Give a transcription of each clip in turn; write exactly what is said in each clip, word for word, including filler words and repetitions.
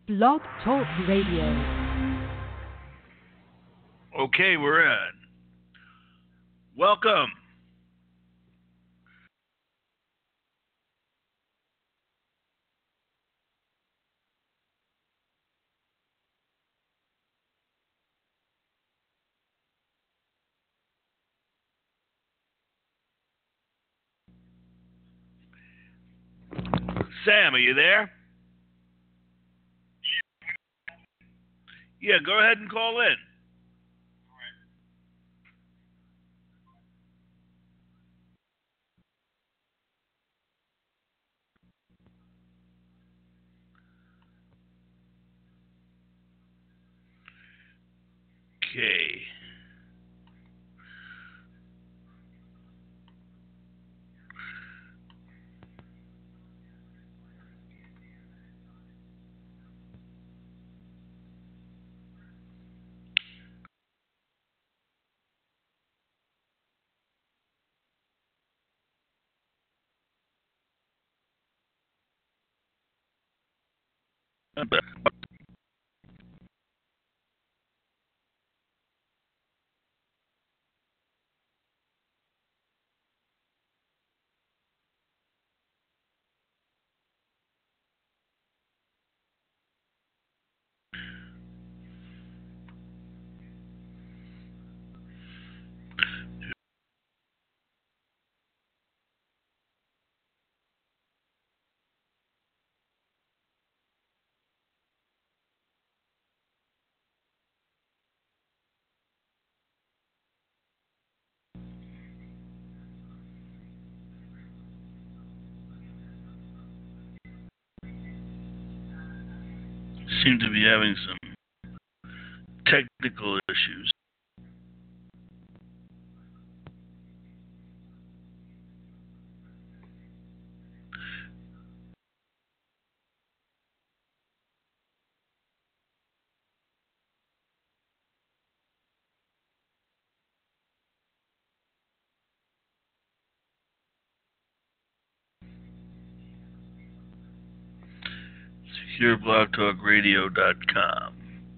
Blog Talk Radio. Okay, we're in. Welcome. Sam, are you there? Yeah, go ahead and call in. Okay. Seem to be having some technical issues. secure blog talk radio dot com.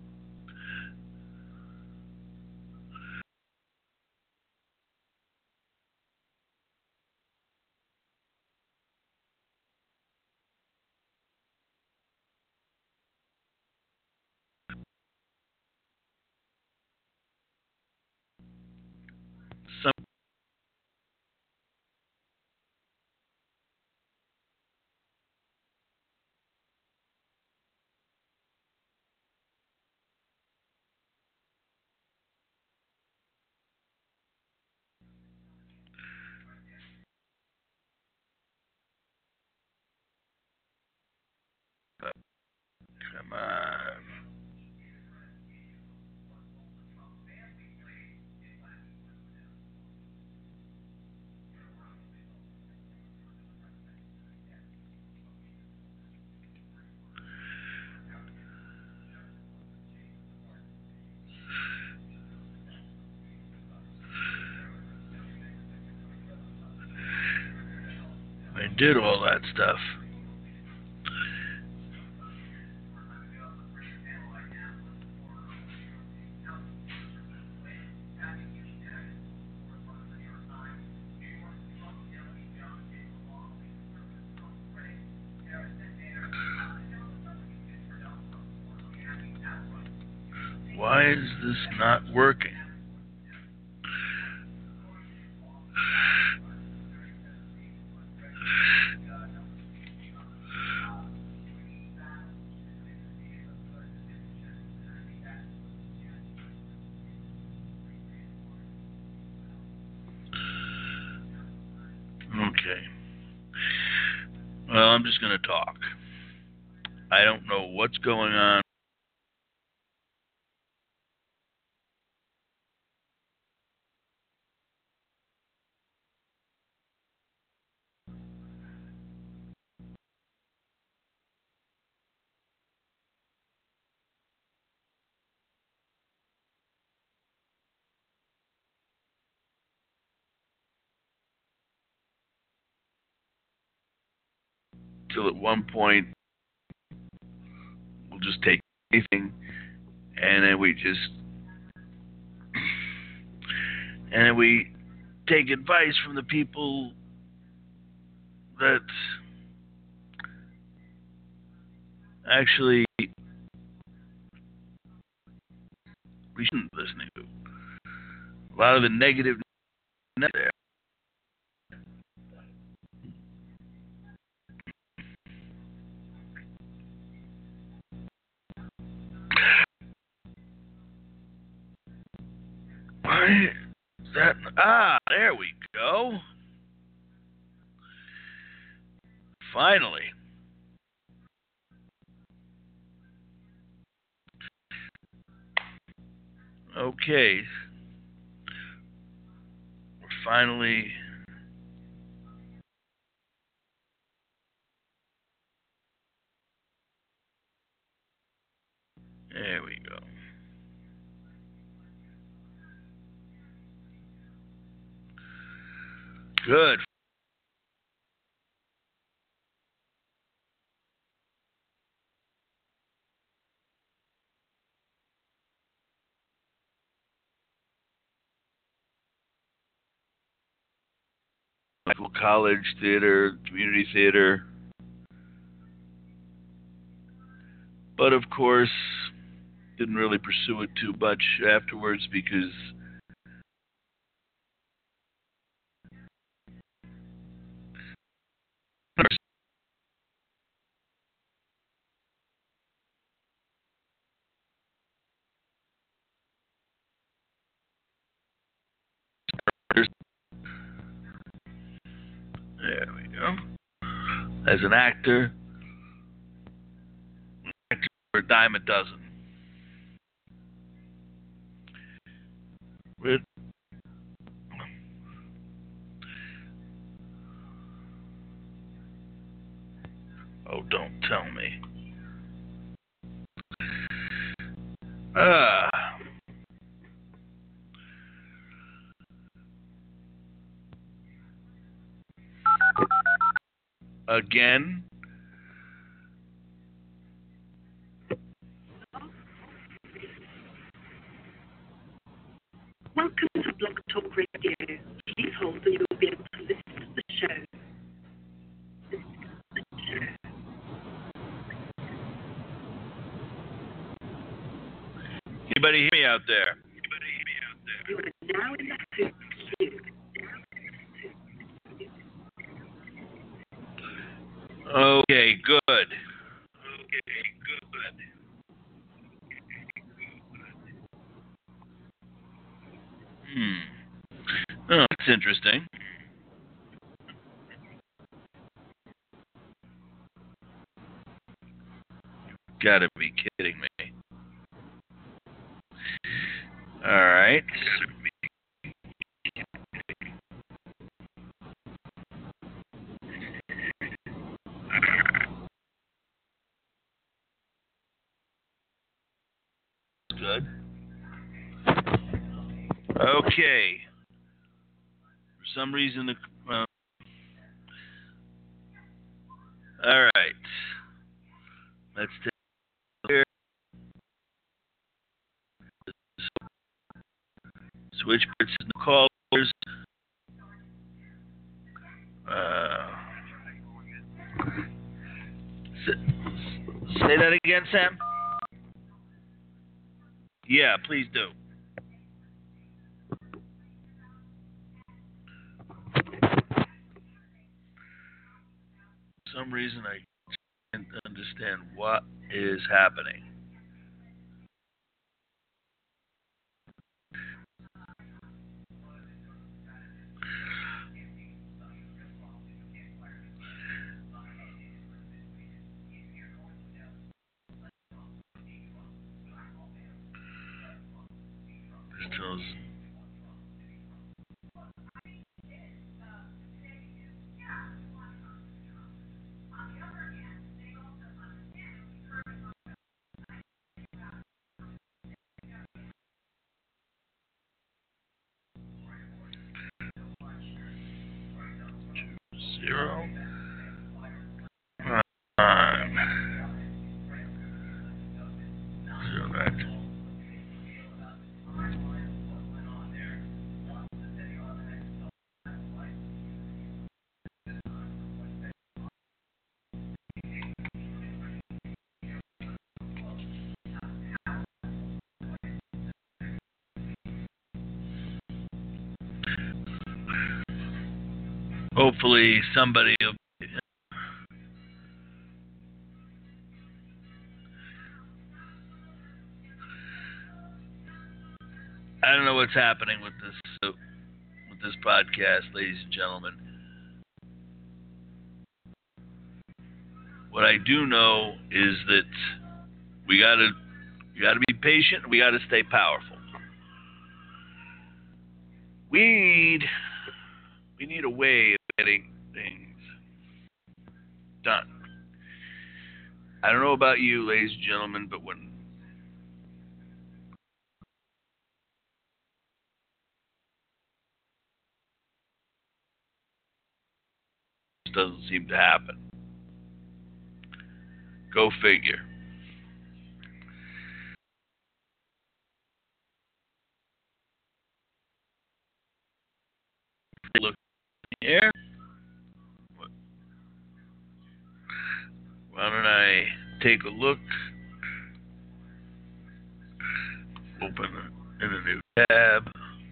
Some Come on. I did all that stuff. Why is this not working? Okay. Well, I'm just going to talk. I don't know what's going on. Till at one point we'll just take anything, and then we just, and then we take advice from the people that actually we shouldn't be listening to. A lot of the negative there. Why is that? Ah, there we go. Finally. Okay. We're finally. There we go. Good. Michael College Theater, community theater. But of course, didn't really pursue it too much afterwards because there we go. As an actor, an actor for a dime a dozen. With oh, don't tell me. Ah. Again. Welcome to Blog Talk Radio. Please hold and you will be able to listen to the show. Anybody hear me out there? Anybody hear me out there? You are now in the hoop queue. Okay, good. Okay, good. Hmm. Oh, that's interesting. Gotta be kidding me. All right. Good. Okay. For some reason, the uh, all right. Let's take here. Switchboard says no callers. Uh, say that again, Sam. Yeah, please do. For some reason, I can't understand what is happening. This tells. Zero. Um, hopefully somebody will. I don't know what's happening with this uh, with this podcast, ladies and gentlemen. What I do know is that we gotta we gotta be patient. We gotta stay powerful. We need we need a way of getting things done. I don't know about you, ladies and gentlemen, but when this doesn't seem to happen. Go figure. Look here. Why don't I take a look? Open in a new tab.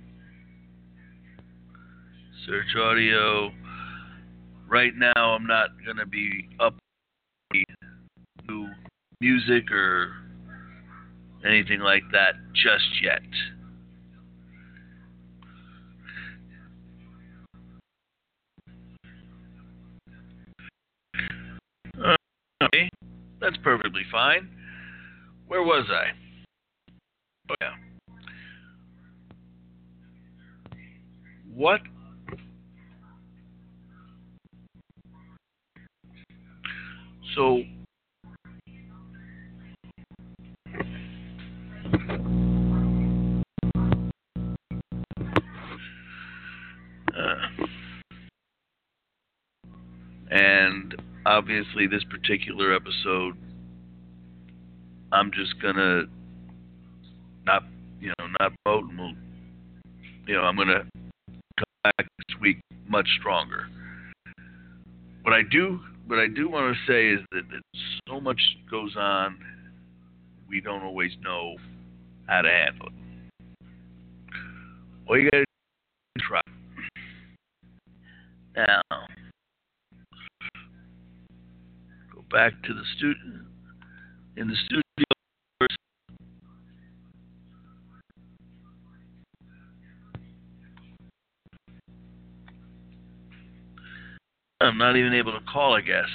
Search audio. Right now, I'm not going to be up new music or anything like that just yet. Okay, that's perfectly fine. Where was I? Oh, yeah. What? So, uh, and obviously this particular episode, I'm just gonna not, you know, not vote, and we'll, you know, I'm gonna come back next week much stronger. What I do, what I do want to say is that, that so much goes on, we don't always know how to handle it. All you gotta do is try. Now, go back to the studio. In the studio. I'm not even able to call a guest.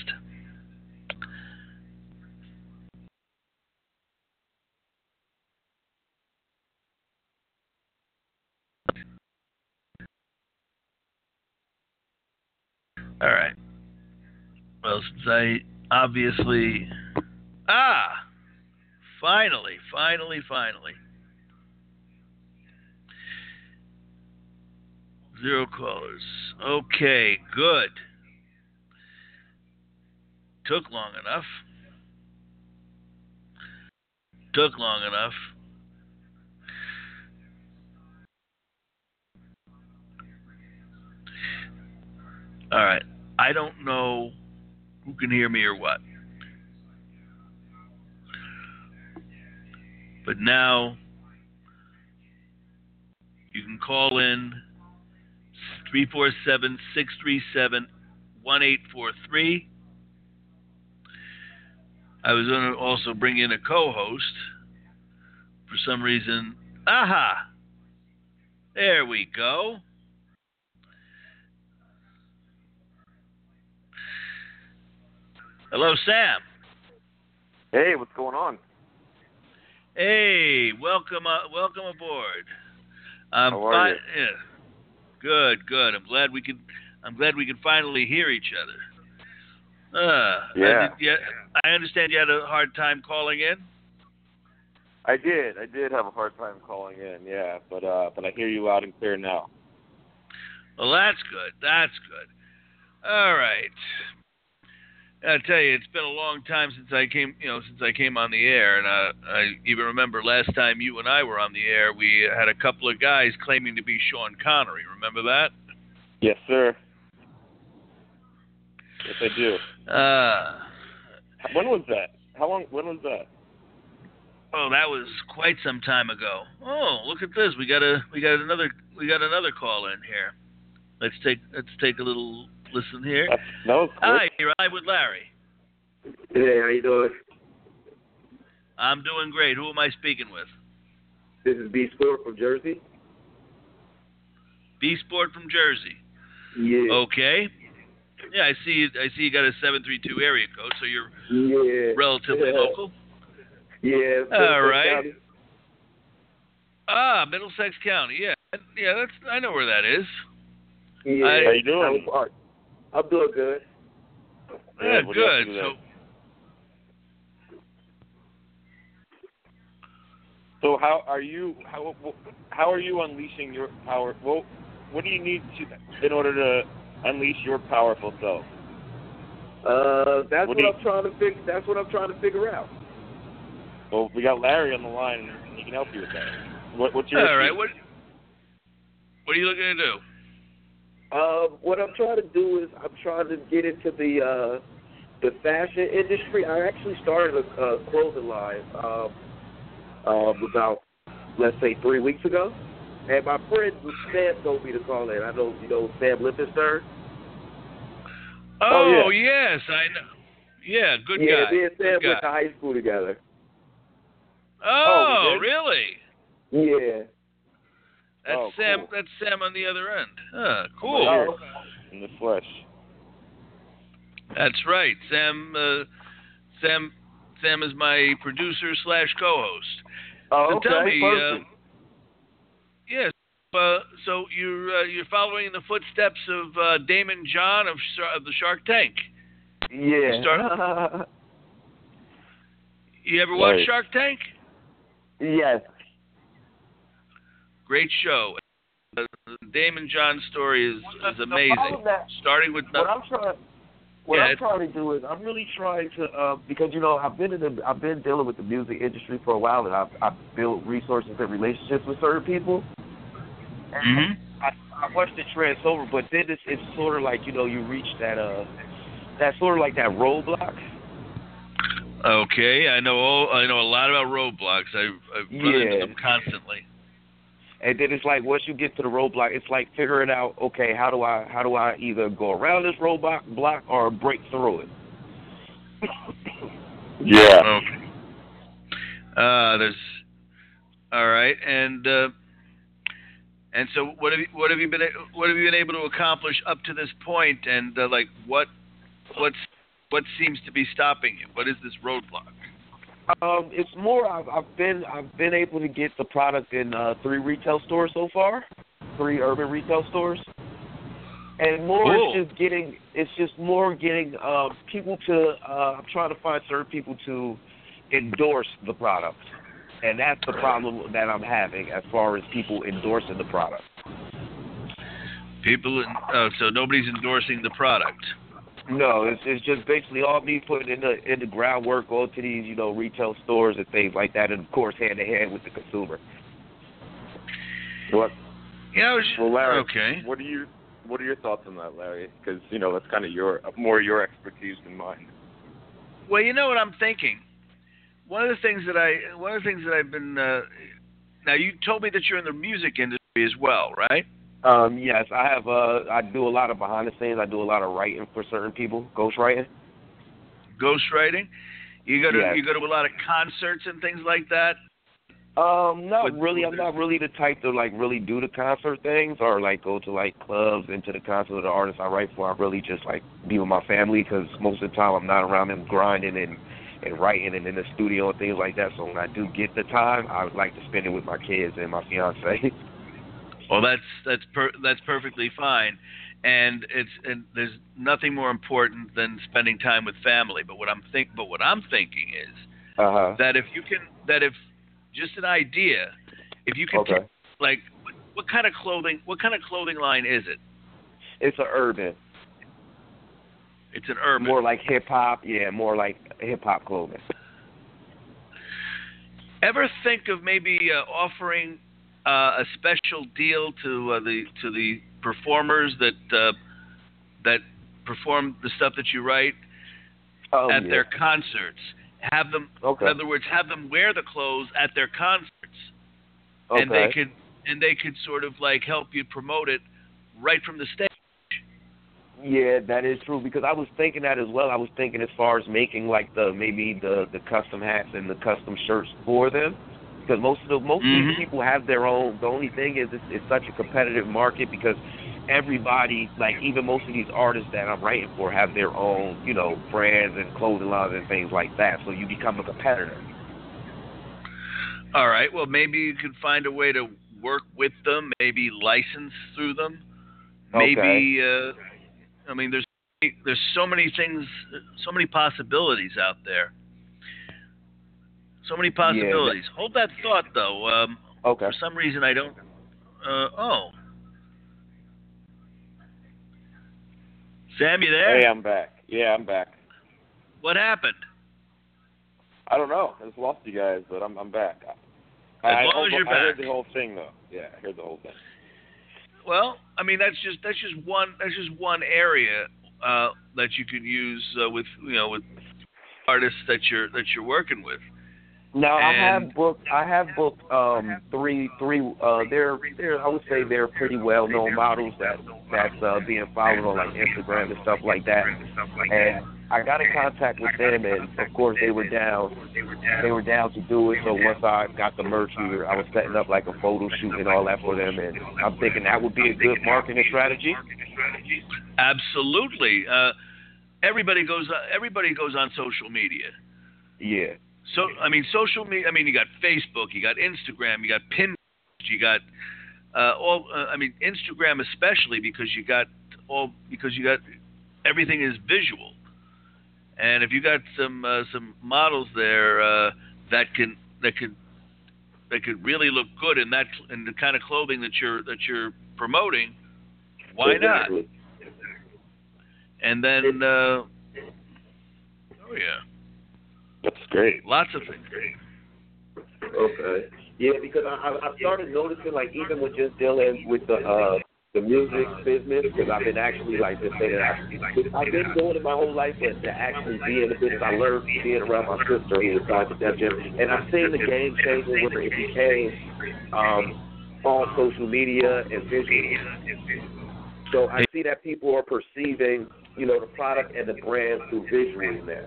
All right. Well, since I obviously... Ah! Finally, finally, finally. Zero callers. Okay, good. Took long enough. Took long enough. All right. I don't know who can hear me or what. But now you can call in three four seven, six three seven, one eight four three. I was going to also bring in a co-host. For some reason, aha! There we go. Hello, Sam. Hey, what's going on? Hey, welcome, uh, welcome aboard. Um, How are fi- you? Yeah. Good, good. I'm glad we could. I'm glad we could finally hear each other. Uh, Yeah. I, did, yeah. I understand you had a hard time calling in. I did. I did have a hard time calling in, yeah, but uh, but I hear you loud and clear now. Well, that's good. That's good. All right. I tell you, it's been a long time since I came, you know, since I came on the air, and uh, I even remember last time you and I were on the air, we had a couple of guys claiming to be Sean Connery. Remember that? Yes, sir. Yes, I do. Uh, When was that? How long? When was that? oh, that was quite some time ago. Oh, look at this. We got a, we got another, we got another call in here. Let's take, let's take a little listen here. That's, that was quick. Hi, you're live with Larry. Hey, how you doing? I'm doing great. Who am I speaking with? This is B Sport from Jersey. B Sport from Jersey. Yeah. Okay. Yeah, I see. I see you got a seven three two area code, so you're Yeah. relatively yeah. local. Yeah. All right. County. Ah, Middlesex County. Yeah, yeah. That's I know where that is. Yeah. I- How you doing? I'm, I'm doing good. Yeah, what do you have good. to do So, there? So how are you? How how are you unleashing your power? Well, what do you need to in order to unleash your powerful self? Uh, that's What what, do you- I'm trying to figure. That's what I'm trying to figure out. Well, we got Larry on the line, and he can help you with that. What, what's your all right. issue? What What are you looking to do? Um, what I'm trying to do is I'm trying to get into the uh, the fashion industry. I actually started a, a clothing line um, um, about let's say three weeks ago, and my friend Sam told me to call in. I know you know Sam Lippenstern. Oh, Oh, yes, I know. Yeah, good yeah, guy. me and Sam Good went to guy. high school together. Oh, Oh, we did? really? Yeah. That's Oh, Sam. cool. That's Sam on the other end. Huh, cool. Oh, in the flesh. That's right. Sam. Uh, Sam. Sam is my producer slash co-host. Oh, So okay. tell me. Perfect. Uh, yes. Uh, so you're uh, you're following in the footsteps of uh, Damon John of, Sar- of the Shark Tank. yeah. start- You ever watch Right. Shark Tank? yes. Great show. Uh, Damon John's story is, is The amazing. problem that- Starting with What I'm trying, what Yeah, I'm it's- trying to do is I'm really trying to uh, because you know I've been in the I've been dealing with the music industry for a while, and I've I've built resources and relationships with certain people. Mhm. I, I watched it trans over, but then it's it's sort of like you know you reach that uh that sort of like that roadblock. Okay, I know all, I know a lot about roadblocks. I I've run into Yeah. them constantly. And then it's like once you get to the roadblock, it's like figuring out okay how do I how do I either go around this roadblock block or break through it. Yeah. Okay. Uh, there's all right, and uh, and so what have you what have you been a- what have you been able to accomplish up to this point, and uh, like what what's what seems to be stopping you? What is this roadblock? Um, it's more I've, I've been I've been able to get the product in uh, three retail stores so far, three urban retail stores, and more Cool. it's just getting it's just more getting uh, people to uh, I'm trying to find certain people to endorse the product, and that's the problem that I'm having as far as people endorsing the product. People, in, uh, so nobody's endorsing the product. No, it's it's just basically all me putting in the in the groundwork, going to these you know retail stores and things like that, and of course hand in hand with the consumer. What? Yeah, I was, Well, Larry, okay. what are you? What are your thoughts on that, Larry? Because you know that's kind of your more your expertise than mine. Well, you know what I'm thinking. One of the things that I one of the things that I've been uh, now you told me that you're in the music industry as well, right? Um, yes, I have. Uh, I do a lot of behind the scenes. I do a lot of writing for certain people, ghostwriting. Ghostwriting. You go to Yes. you go to a lot of concerts and things like that. Um, not With- really. with I'm not really the type to like really do the concert things or like go to like clubs into the concert of the artists I write for. I really just like be with my family because most of the time I'm not around them grinding and and writing and in the studio and things like that. So when I do get the time, I would like to spend it with my kids and my fiance. Well, that's that's per, that's perfectly fine, and it's and there's nothing more important than spending time with family. But what I'm think but what I'm thinking is Uh huh. that if you can that if just an idea, if you can Okay. take, like what, what kind of clothing what kind of clothing line is it? It's an urban, It's an urban. more like hip hop. Yeah, more like hip hop clothing. Ever think of maybe uh, offering uh, a special deal to uh, the to the performers that uh, that perform the stuff that you write Oh, at yeah. their concerts? Have them, Okay. in other words, have them wear the clothes at their concerts, Okay. and they could and they could sort of like help you promote it right from the stage. Yeah, that is true because I was thinking that as well. I was thinking as far as making like the maybe the, the custom hats and the custom shirts for them because most of the most mm-hmm. of these people have their own. The only thing is it's, it's such a competitive market because everybody, like even most of these artists that I'm writing for, have their own, you know, brands and clothing lines and things like that. So you become a competitor. All right. Well, maybe you could find a way to work with them, maybe license through them, maybe. Okay. Uh, I mean, there's there's so many things, so many possibilities out there. So many possibilities. Yeah, Hold that thought, though. Um, okay. For some reason, I don't. Uh, oh. Sam, you there? Hey, I'm back. Yeah, I'm back. What happened? I don't know. I just lost you guys, but I'm I'm back. As I, long as I, you're I back. heard the whole thing, though. Yeah, I heard the whole thing. Well, I mean that's just that's just one that's just one area uh, that you could use uh, with you know with artists that you're that you're working with. Now and I have booked I have booked um three three uh they're they're I would say they're pretty well known models that that's uh, being followed on like Instagram and stuff like that. And I got in contact with them and of course they were down they were down to do it. So once I got the merch here, I was setting up like a photo shoot and all that for them, and I'm thinking that would be a good marketing strategy. Absolutely. Uh, everybody goes everybody goes on social media. Yeah. So I mean, social media. I mean, you got Facebook, you got Instagram, you got Pinterest, you got uh, all. Uh, I mean, Instagram especially because you got all because you got everything is visual, and if you got some uh, some models there uh, that can that could that could really look good in that in the kind of clothing that you're that you're promoting, why exactly. not? And then, uh, oh yeah. That's great. Lots of things. Okay. Yeah, because I I started noticing like even with just dealing with the uh the music business, because I've been actually like to say that I, I've been doing it my whole life, but to actually be in the business, I learned being around my sister who was signed to Def Jam, and I've seen the game changing where it became um on social media and visual. So I see that people are perceiving, you know, the product and the brand through visual now.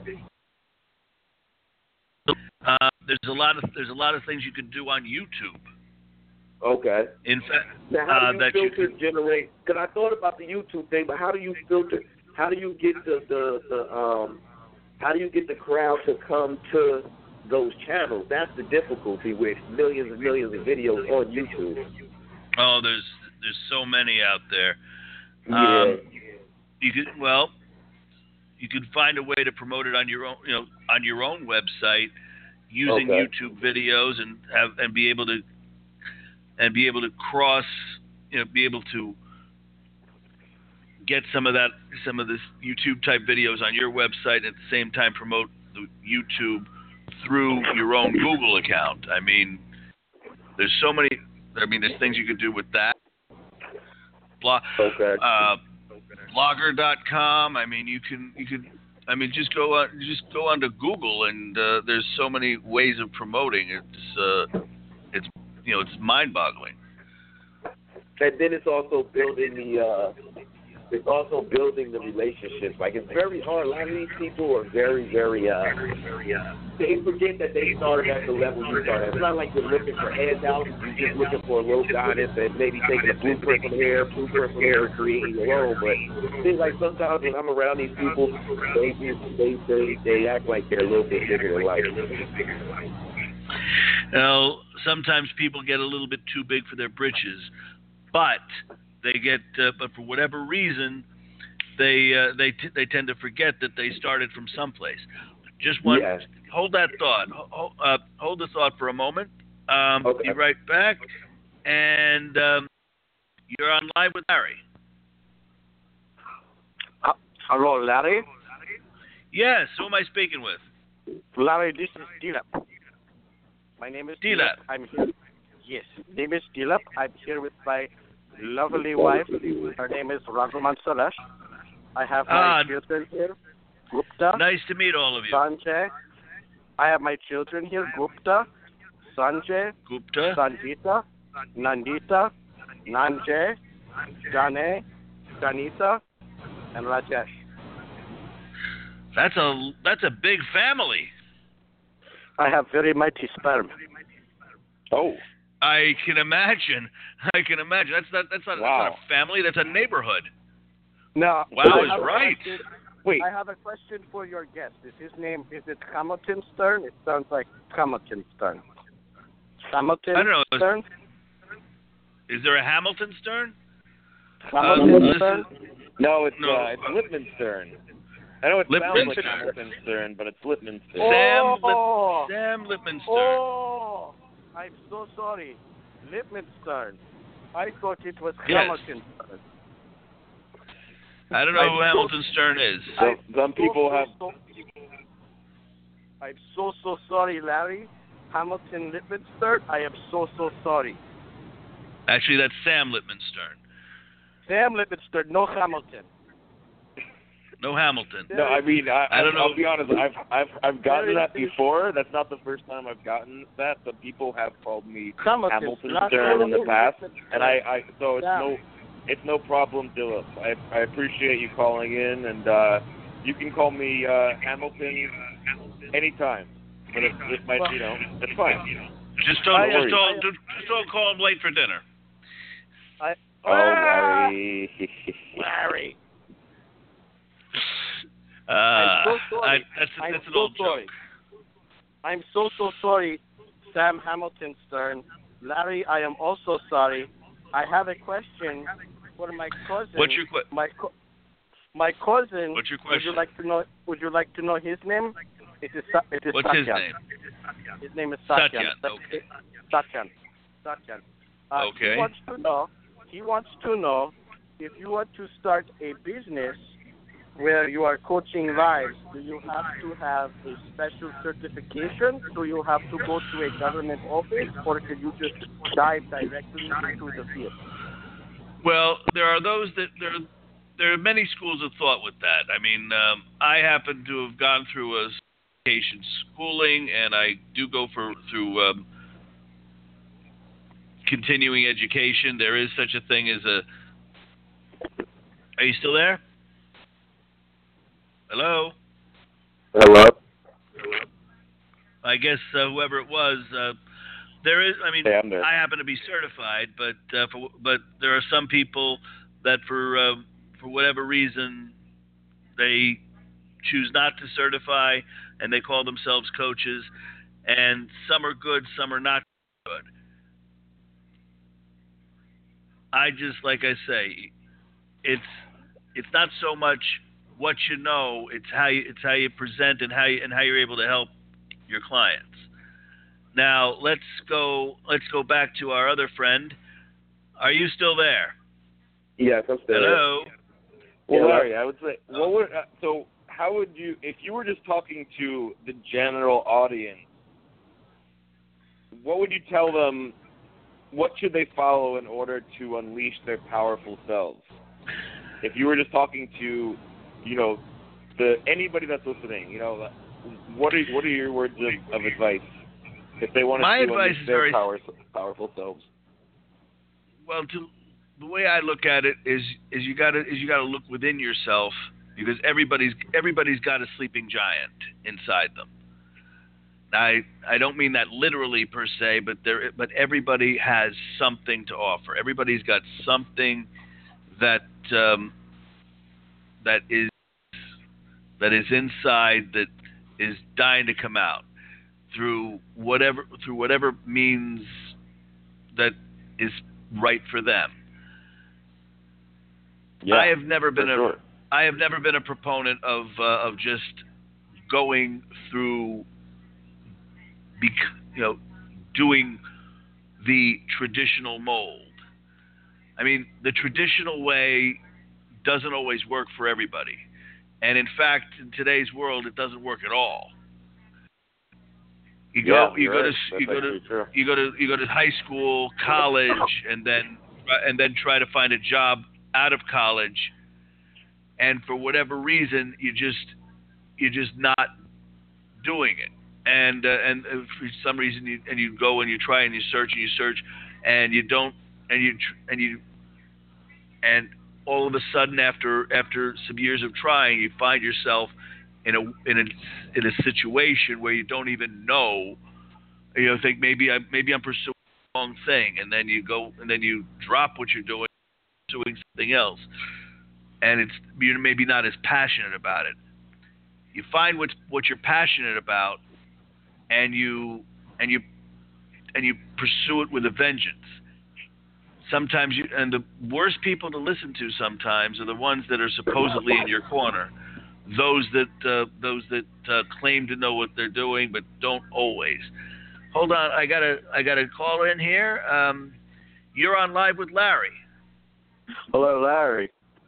Uh, there's a lot of there's a lot of things you can do on YouTube. Okay. In fact, now how uh, do you that filter you can, generate? Because I thought about the YouTube thing, but how do you filter? How do you get the, the the um? How do you get the crowd to come to those channels? That's the difficulty with millions and millions of videos on YouTube. Oh, there's there's so many out there. Yeah. Um, you could well, you could find a way to promote it on your own, you know, on your own website. Using okay. YouTube videos and have and be able to and be able to cross, you know, be able to get some of that, some of this YouTube type videos on your website and at the same time promote the YouTube through your own Google account. I mean, there's so many. I mean, there's things you could do with that. Blog, okay. uh, blogger dot com. I mean, you can you could. I mean, just go on, just go onto Google, and uh, there's so many ways of promoting. It's, uh, it's, you know, it's mind-boggling. And then it's also building the, uh, it's also building the relationships. Like it's very hard. A lot of these people are very, very, uh, they forget that they started at the level you started. It's not like you're looking for handouts. You're just looking for a little guidance and maybe taking a blueprint from here, blueprint from here, and creating your own. But it seems like sometimes when I'm around these people, they they they they act like they're a little bit bigger than life. Now, sometimes people get a little bit too big for their britches, but they get, uh, but for whatever reason, they uh, they t- they tend to forget that they started from someplace. Just one. Yes. Hold that thought. Hold, uh, hold the thought for a moment. Um, Okay. Be right back. And um, you're on live with Larry. Uh, hello, Larry. Yes. Who am I speaking with? Larry, this is Dilap. My name is Dilap. I'm here. Yes, name is Dilap. I'm here with my lovely wife. Her name is Raghuman Salash. I have my Ah, children here. Gupta. Nice to meet all of you. Sanjay. I have my children here. Gupta, Sanjay, Gupta. Sanjita, Nandita, Nanjay, Jane, Danita, and Rajesh. That's a that's a big family. I have very mighty sperm. Oh, I can imagine. I can imagine. That's not that's not, Wow. that's not a family. That's a neighborhood. Now, Wow I is have a right. question- wait. I have a question for your guest. Is his name, is it Hamilton Stern? It sounds like Hamilton Stern. Hamilton I don't know. Stern? Is there a Hamilton Stern? Hamilton Uh, Stern? No, it's No. uh, it's Lipman Stern. I know it Lipman sounds like Stern. Hamilton Stern, but it's Lipman Stern. Sam Oh. Lip, Sam Lipman Stern. Oh, I'm so sorry. Lipman Stern. I thought it was Yes. Hamilton Stern. I don't know who Hamilton Stern is. Some, some people so, have. so, so, I'm so, so sorry, Larry. Hamilton Lipman Stern, I am so, so sorry. Actually, that's Sam Lipman Stern. Sam Lipman Stern, no Hamilton. No Hamilton. No, I mean, I, I don't know. I'll be honest. I've I've I've gotten Very that before. That's not the first time I've gotten that, but people have called me Hamilton, Hamilton not Stern in the past, Hamilton. and I, I so it's Yeah. no it's no problem, Dilip. I I appreciate you calling in, and uh, you can call me uh, Hamilton anytime. But it, it might, you know, it's fine. Just don't, I- just I- don't, just don't call him late for dinner. I, Oh, Larry. Larry. Uh, I'm so sorry. I, that's I'm that's an so old sorry. joke. I'm so, so sorry, Sam Hamilton Stern. Larry, I am also sorry. I have a question for my cousin. What's your que- my co- my cousin? What's your Would you question? like to know? Would you like to know his name? It is Sa- it is What's Satyan. his name? His name is Satyan. Satyan, Sat- okay. Satyan. Satyan. Uh, Okay. He wants to know. He wants to know if you want to start a business where you are coaching lives. Do you have to have a special certification? Do you have to go to a government office, or can you just dive directly into the field? Well, there are those that there. There are many schools of thought with that. I mean, um, I happen to have gone through a certification schooling, and I do go for through um, continuing education. There is such a thing as a. Are you still there? Hello. Hello. I guess uh, whoever it was, uh, there is. I mean, Hey, I'm there. I happen to be certified, but uh, for, but there are some people that for uh, for whatever reason they choose not to certify, and they call themselves coaches. And some are good, some are not good. I just like I say, it's it's not so much what you know, it's how you it's how you present and how you, and how you're able to help your clients. Now let's go let's go back to our other friend. Are you still there? Yes, I'm still Hello. Well, Yeah. Larry, I would say, what would uh, so? How would you, if you were just talking to the general audience, what would you tell them? What should they follow in order to unleash their powerful selves? If you were just talking to, you know, the anybody that's listening, you know, what are what are your words of, of advice if they want My to advice unleash is their very- power, powerful selves? Well, to, the way I look at it is is you got to is you got to look within yourself, because everybody's everybody's got a sleeping giant inside them. Now, I I don't mean that literally per se, but there but everybody has something to offer. Everybody's got something that um, that is that is inside that is dying to come out through whatever through whatever means that is right for them. Yeah, I have never been for a sure. I have never been a proponent of uh, of just going through, bec- you know, doing the traditional mold. I mean, the traditional way doesn't always work for everybody, and in fact, in today's world, it doesn't work at all. You go, Yeah, you you're go right. to, That's you go to, actually true. you go to, you go to high school, college, and then, and then try to find a job out of college. And for whatever reason, you just you're just not doing it, and uh, and uh, for some reason, you, and you go and you try and you search and you search, and you don't, and you tr- and you and all of a sudden, after after some years of trying, you find yourself in a in a in a situation where you don't even know. You know, think maybe I maybe I'm pursuing the wrong thing, and then you go and then you drop what you're doing, doing something else, and it's you're maybe not as passionate about it. You find what what you're passionate about, and you and you and you pursue it with a vengeance. Sometimes you and the worst people to listen to sometimes are the ones that are supposedly in your corner, those that uh, those that uh, claim to know what they're doing but don't always. Hold on, I got a I got a call in here. Um, you're on Live with Larry. Hello, Larry.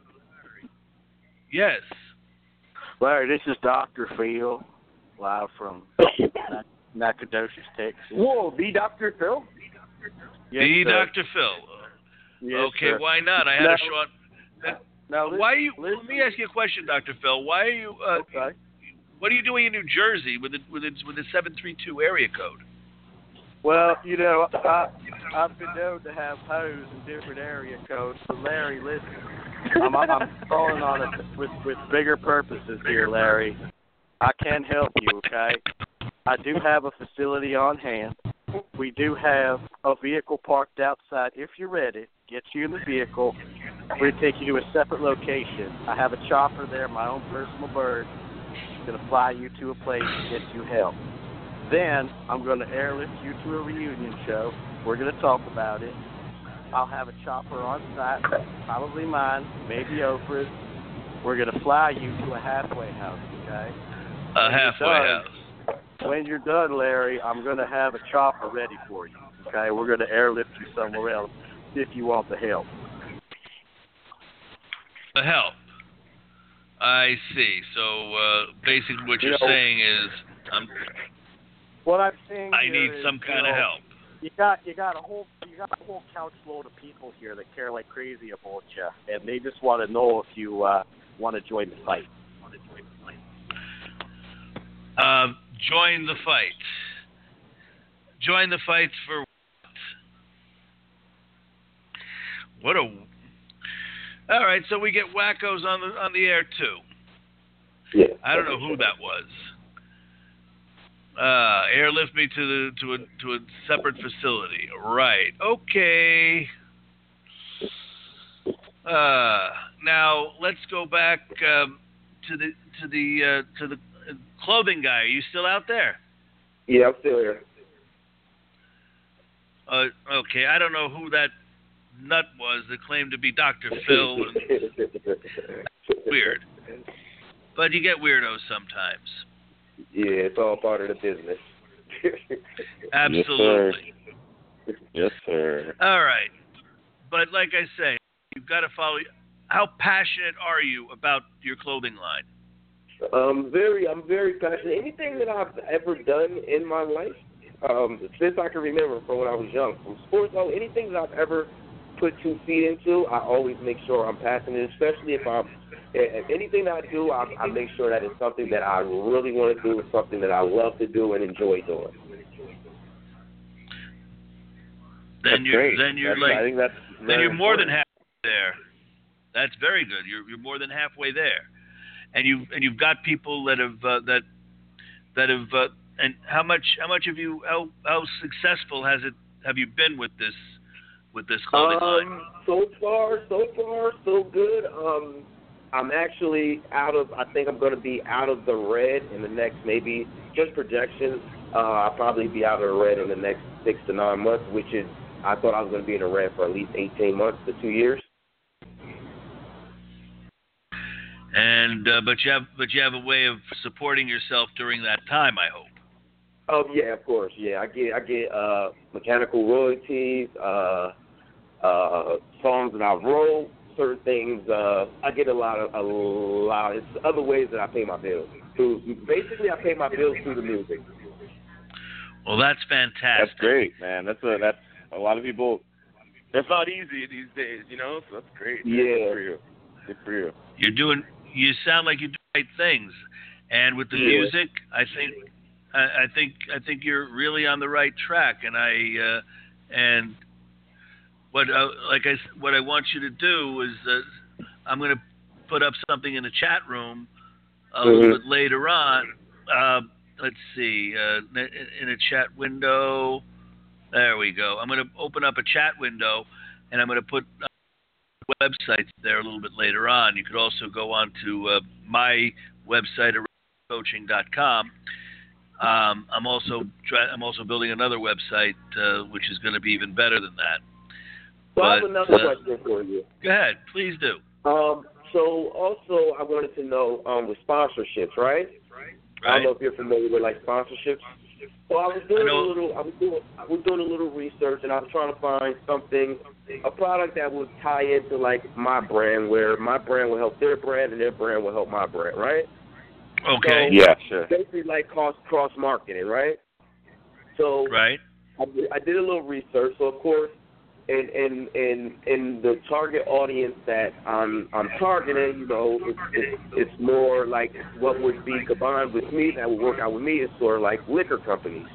Yes. Larry, this is Doctor Phil, live from Nacogdoches, Texas. Whoa, the Doctor Phil? Yes, the sir. Doctor Phil. Yes, okay, sir. why not? I had now, a short. That, now, why are you? listen, Let me ask you a question, Doctor Phil. Why are you? Uh, okay. What are you doing in New Jersey with the with its with the seven three two area code? Well, you know, I, I've been known to have hoes in different area codes, but Larry, listen, I'm, I'm calling on it with, with bigger purposes here, Larry. I can help you, okay? I do have a facility on hand. We do have a vehicle parked outside. If you're ready, get you in the vehicle. We're going to take you to a separate location. I have a chopper there, my own personal bird. It's going to fly you to a place to get you help. Then I'm going to airlift you to a reunion show. We're going to talk about it. I'll have a chopper on site, probably mine, maybe Oprah's. We're going to fly you to a halfway house, okay? A halfway done, house. When you're done, Larry, I'm going to have a chopper ready for you, okay? We're going to airlift you somewhere else if you want the help. The help. I see. So uh, basically what You you're know, saying is I'm, What I'm saying I here need is, some kind you of know, help. You got you got a whole you got a whole couch load of people here that care like crazy about you, and they just want to know if you uh, want to join the fight. Uh, join the fight. Join the fight for what? What a. All right, so we get wackos on the on the air too. Yeah. I don't know who that was. Uh, airlift me to the to a to a separate facility. Right. Okay. Uh, now let's go back um, to the to the uh, to the clothing guy. Are you still out there? Yeah, I'm still here. Uh, okay. I don't know who that nut was that claimed to be Doctor Phil. Weird. But you get weirdos sometimes. Yeah, it's all part of the business. Absolutely. Yes, sir. Yes, sir. All right. But like I say, you've got to follow. How passionate are you about your clothing line? Um, very, I'm very passionate. Anything that I've ever done in my life, um, since I can remember from when I was young, from sports, oh, anything that I've ever put two feet into, I always make sure I'm passionate, especially if I'm If anything that I do, I, I make sure that it's something that I really want to do, it's something that I love to do and enjoy doing. Then you're great. then you're That's- like I think that's then you're very more than important. halfway there. That's very good. You're you're more than halfway there, and you and you've got people that have uh, that that have uh, and how much how much have you how how successful has it have you been with this with this clothing line? Um, so far, so far, so good. Um, I'm actually out of, I think I'm going to be out of the red in the next maybe, just projections, uh, I'll probably be out of the red in the next six to nine months, which is, I thought I was going to be in the red for at least eighteen months to two years. And uh, but you have but you have a way of supporting yourself during that time, I hope. Oh yeah, of course. Yeah, I get I get uh, mechanical royalties, uh, uh, songs that I wrote, certain things. Uh, I get a lot of a lot. It's other ways that I pay my bills. Through basically, I pay my bills through the music. Well, that's fantastic. That's great, man. That's a that's a lot of people. That's not easy these days, you know. So that's great. Yeah. Good for you. Good for you. You're doing. You sound like you're doing right things, and with the Yeah. music, I think, I, I think, I think you're really on the right track. And I, uh, and what, uh, like I, what I want you to do is, uh, I'm going to put up something in the chat room a mm-hmm. little bit later on. Uh, let's see, uh, in a chat window. There we go. I'm going to open up a chat window, and I'm going to put uh, websites there a little bit later on. You could also go on to uh, my website, coaching dot com. Um, I'm also try, I'm also building another website, uh, which is going to be even better than that. So but, I have another uh, question for you. Go ahead, please do. Um, so also I wanted to know um, with sponsorships, right? Right. I don't know if you're familiar with like sponsorships. So I was doing I a little, I was doing, I was doing a little research, and I was trying to find something, a product that would tie into like my brand, where my brand will help their brand, and their brand will help my brand, right? Okay. So, yeah, sure. Basically, like cross cross marketing, right? So right. I, I did a little research. So of course, in in in in the target audience that I'm I'm targeting, you know, it's, it's, it's more like what would be combined with me that would work out with me is sort of like liquor companies.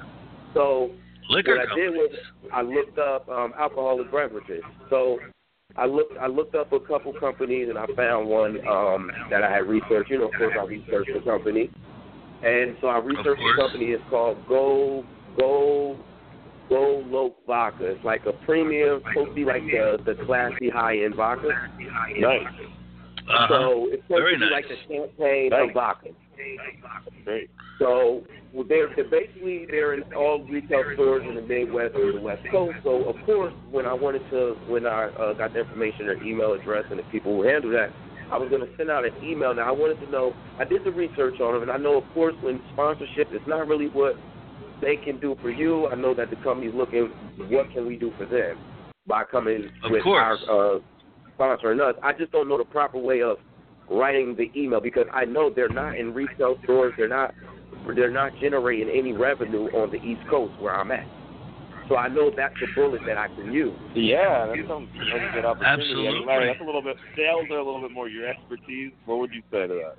So liquor what companies. I did was I looked up um, alcoholic beverages. So I looked I looked up a couple companies, and I found one um, that I had researched. You know, of course, I researched the company, and so I researched the company. It's called Go Go. Gold Loc Vodka. It's like a premium, supposed to be like the the classy high-end vodka. Nice. Uh-huh. So it's supposed Very to be nice. like the champagne Nice. of vodka. Great. So well, they're, they're basically they're in all retail stores in the Midwest and the West Coast. So of course, when I wanted to, when I uh, got the information, their email address, and the people who handle that, I was going to send out an email. Now I wanted to know. I did the research on them, and I know, of course, when sponsorship is not really what they can do for you. I know that the company's looking, what can we do for them by coming Of with course. our uh, sponsoring us. I just don't know the proper way of writing the email, because I know they're not in retail stores. They're not they're not generating any revenue on the East Coast where I'm at. So I know that's a bullet that I can use. Yeah, that sounds like a good opportunity. Absolutely. I mean, Larry, that's a little bit, sales are a little bit more your expertise. What would you say to that?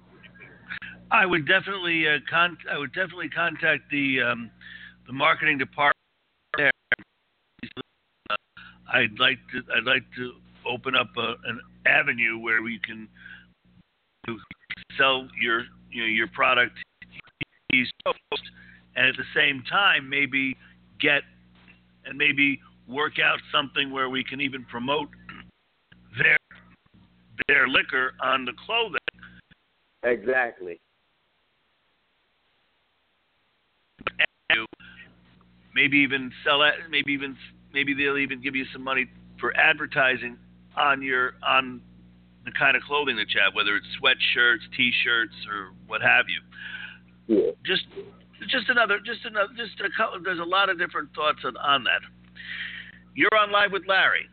I would definitely uh, con- I would definitely contact the um, the marketing department there. Uh, I'd like to I'd like to open up a, an avenue where we can sell your you know your product East Coast, and at the same time maybe get and maybe work out something where we can even promote their their liquor on the clothing. Exactly. Maybe even sell it. Maybe even maybe they'll even give you some money for advertising on your on the kind of clothing that you have, whether it's sweatshirts, T-shirts, or what have you. Yeah. Just just another just another just a couple. There's a lot of different thoughts on, on that. You're on Live with Larry.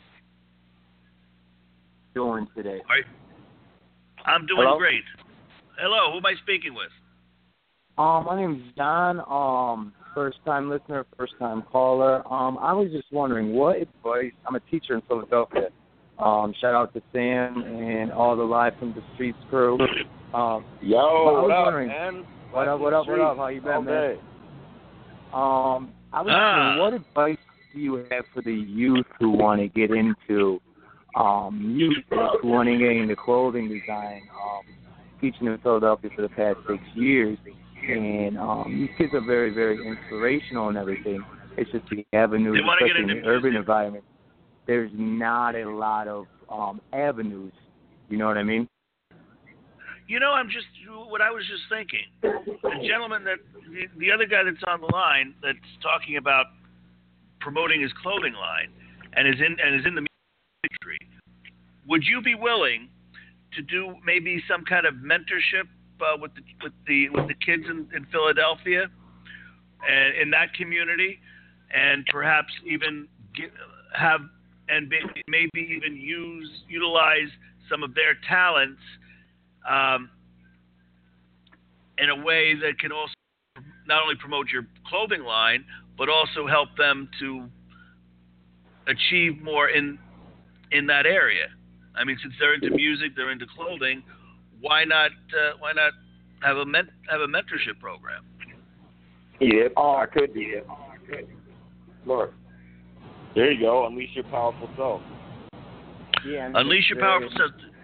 Doing today? All right. I'm doing Hello? great. Hello, who am I speaking with? Um, my name's John. Um, first time listener, first time caller. Um, I was just wondering what advice. I'm a teacher in Philadelphia. Um, shout out to Sam and all the Live from the Streets crew. Um, Yo, I was what up, wondering, man? What up? What up? What up? How you been, man? Um, I was Ah. wondering, what advice do you have for the youth who want to get into um, music, who want to get into clothing design? Um, teaching in Philadelphia for the past six years, and um, these kids are very, very inspirational and everything. It's just the avenues, They wanna get especially in into the urban music. environment. There's not a lot of um, avenues. You know what I mean? You know, I'm just what I was just thinking. The gentleman that the, the other guy that's on the line that's talking about promoting his clothing line and is in and is in the music industry. Would you be willing to do maybe some kind of mentorship uh, with the with the with the kids in, in Philadelphia and in that community, and perhaps even get, have and be, maybe even use utilize some of their talents um, in a way that can also not only promote your clothing line, but also help them to achieve more in in that area. I mean, since they're into music, they're into clothing. Why not? Uh, why not have a ment- have a mentorship program? Yeah, I could do that. Smart. There you go. Unleash your powerful self. Yeah. I'm Unleash just your very- powerful self.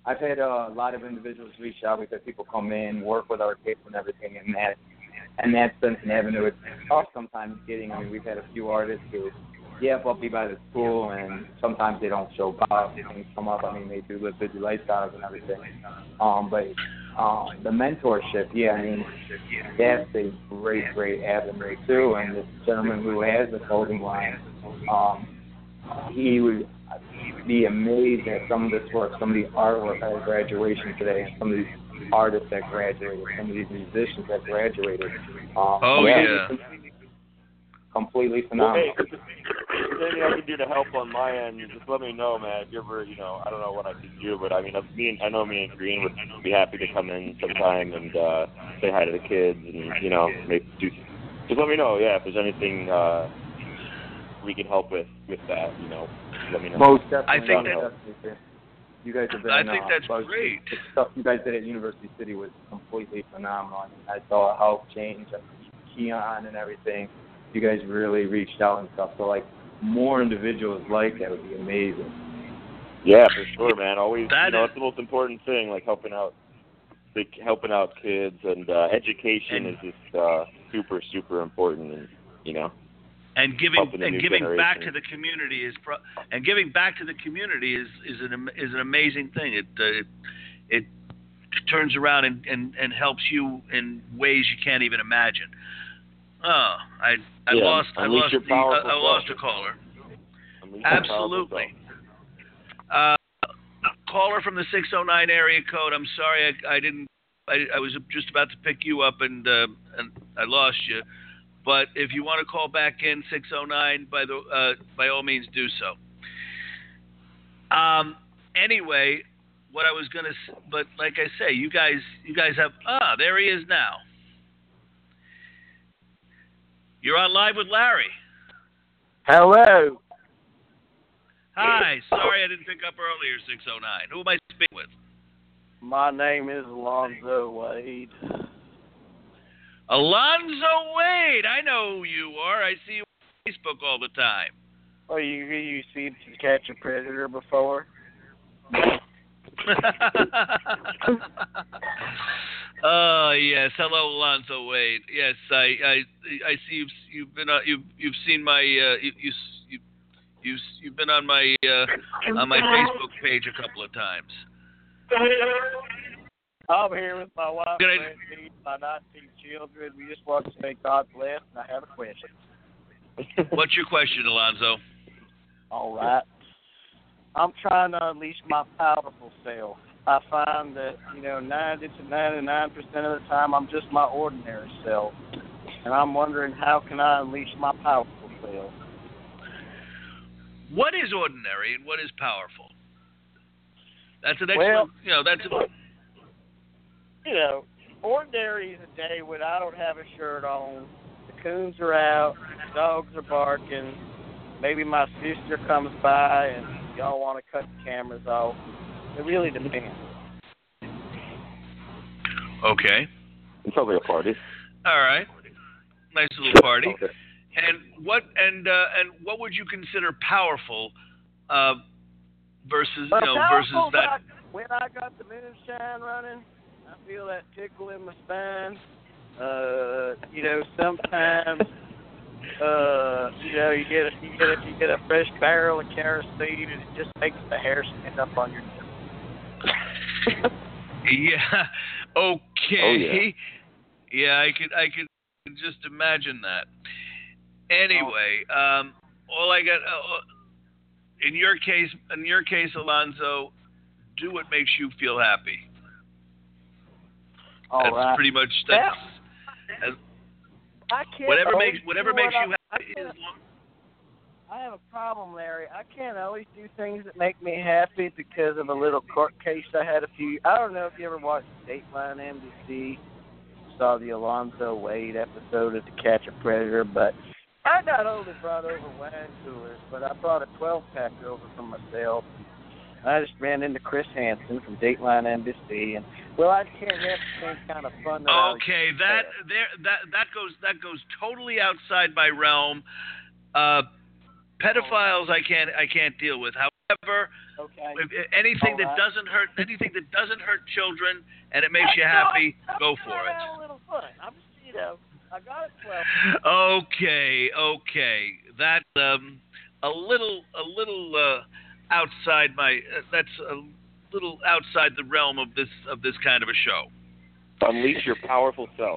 I've had uh, a lot of individuals reach out because people come in, work with our kids and everything, and that, and that's been an avenue. It's tough sometimes getting. I mean, we've had a few artists who, yeah, up be by the school, and sometimes they don't show up. Things come up. I mean, they do live busy lifestyles and everything. Um, but um, the mentorship, yeah, I mean, that's a great, great avenue too. And this gentleman who has the clothing line, um, he would be amazed at some of this work, some of the artwork at graduation today, and some of these artists that graduated, some of these musicians that graduated. Um, oh yeah. yeah. Completely Well, phenomenal. hey, if there's anything I can do to help on my end, just let me know, man. If you ever, you know, I don't know what I can do, but I mean, if me and, I know me and Green would be happy to come in sometime and uh, say hi to the kids, and you know, maybe do. Just let me know, yeah, if there's anything uh, we can help with with that, you know. Let me know. Most definitely. I think that, definitely. You guys have been. I think uh, that's buzz- great. The stuff you guys did at University City was completely phenomenal. I, mean, I saw a health change, I Keon and everything. You guys really reached out and stuff. So like more individuals like that would be amazing. Yeah, for sure, man. Always, That you know, is- it's the most important thing, like helping out, like helping out kids, and uh, education And- is just uh, super, super important, and you know. And giving Helping the and new giving back generation. to the community is pro- and giving back to the community is is an am- is an amazing thing. It uh, it, it turns around and, and, and helps you in ways you can't even imagine. Oh, I I Yeah, lost I unleash lost your the, uh, powerful I lost a self. caller. Unleash your powerful Absolutely. self. Uh, caller from the six oh nine area code. I'm sorry I, I didn't. I, I was just about to pick you up and uh, and I lost you. But if you want to call back in six oh nine, by the uh, by all means do so. Um. Anyway, what I was gonna, but like I say, you guys, you guys have. Ah, there he is now. You're on live with Larry. Hello. Hi. Sorry I didn't pick up earlier. six oh nine. Who am I speaking with? My name is Alonzo Wade. Alonzo Wade. I know who you are. I see you on Facebook all the time. Oh, you you seen Catch a Predator before? Oh yes, hello Alonzo Wade. Yes, I I I see you've you've been uh, you've you've seen my uh, you you you you've, you've been on my uh, on my Facebook page a couple of times. I'm here with my wife, Good Randy, my nineteen children. We just want to say God bless, and I have a question. What's your question, Alonzo? All right. I'm trying to unleash my powerful self. I find that, you know, ninety to ninety-nine percent of the time I'm just my ordinary self. And I'm wondering, how can I unleash my powerful self? What is ordinary and what is powerful? That's an excellent, Well, you know, that's a, You know, ordinary is a day when I don't have a shirt on, the coons are out, the dogs are barking, maybe my sister comes by and y'all want to cut the cameras off. It really depends. okay. It sounds like a party. All right. Nice little party. Okay. And what and uh, and what would you consider powerful uh, versus you But know powerful, versus that? when I got the moonshine running, I feel that tickle in my spine. Uh, you know, sometimes, uh, you know, you get a, you get a, you get a fresh barrel of kerosene, and it just makes the hair stand up on your neck. Yeah. Okay. Oh, yeah. Yeah, I could I could just imagine that. Anyway, um, all I got uh, in your case, in your case, Alonzo, do what makes you feel happy. All that's right. pretty much that's, that's I can't whatever always makes whatever do makes what you I, happy I is can't- long. I have a problem, Larry. I can't always do things that make me happy because of a little court case I had a few. I don't know if you ever watched Dateline N B C, saw the Alonzo Wade episode of To Catch a Predator, but I not only brought over wine coolers, but I brought a twelve pack over for myself. I just ran into Chris Hansen from Dateline N B C, and well, I can't have the same kind of fun that I was Okay, that there that that goes that goes totally outside my realm. Uh, pedophiles, I can't I can't deal with. However, whatever. Okay. If, if anything All that right. doesn't hurt, anything that doesn't hurt children, and it makes you No, happy, I'm, go I'm for trying to it. have a little fun. I'm, you know, I got it. Well, Okay, okay. That's um, a little, a little uh, outside my. Uh, that's a little outside the realm of this of this kind of a show. Unleash your powerful self.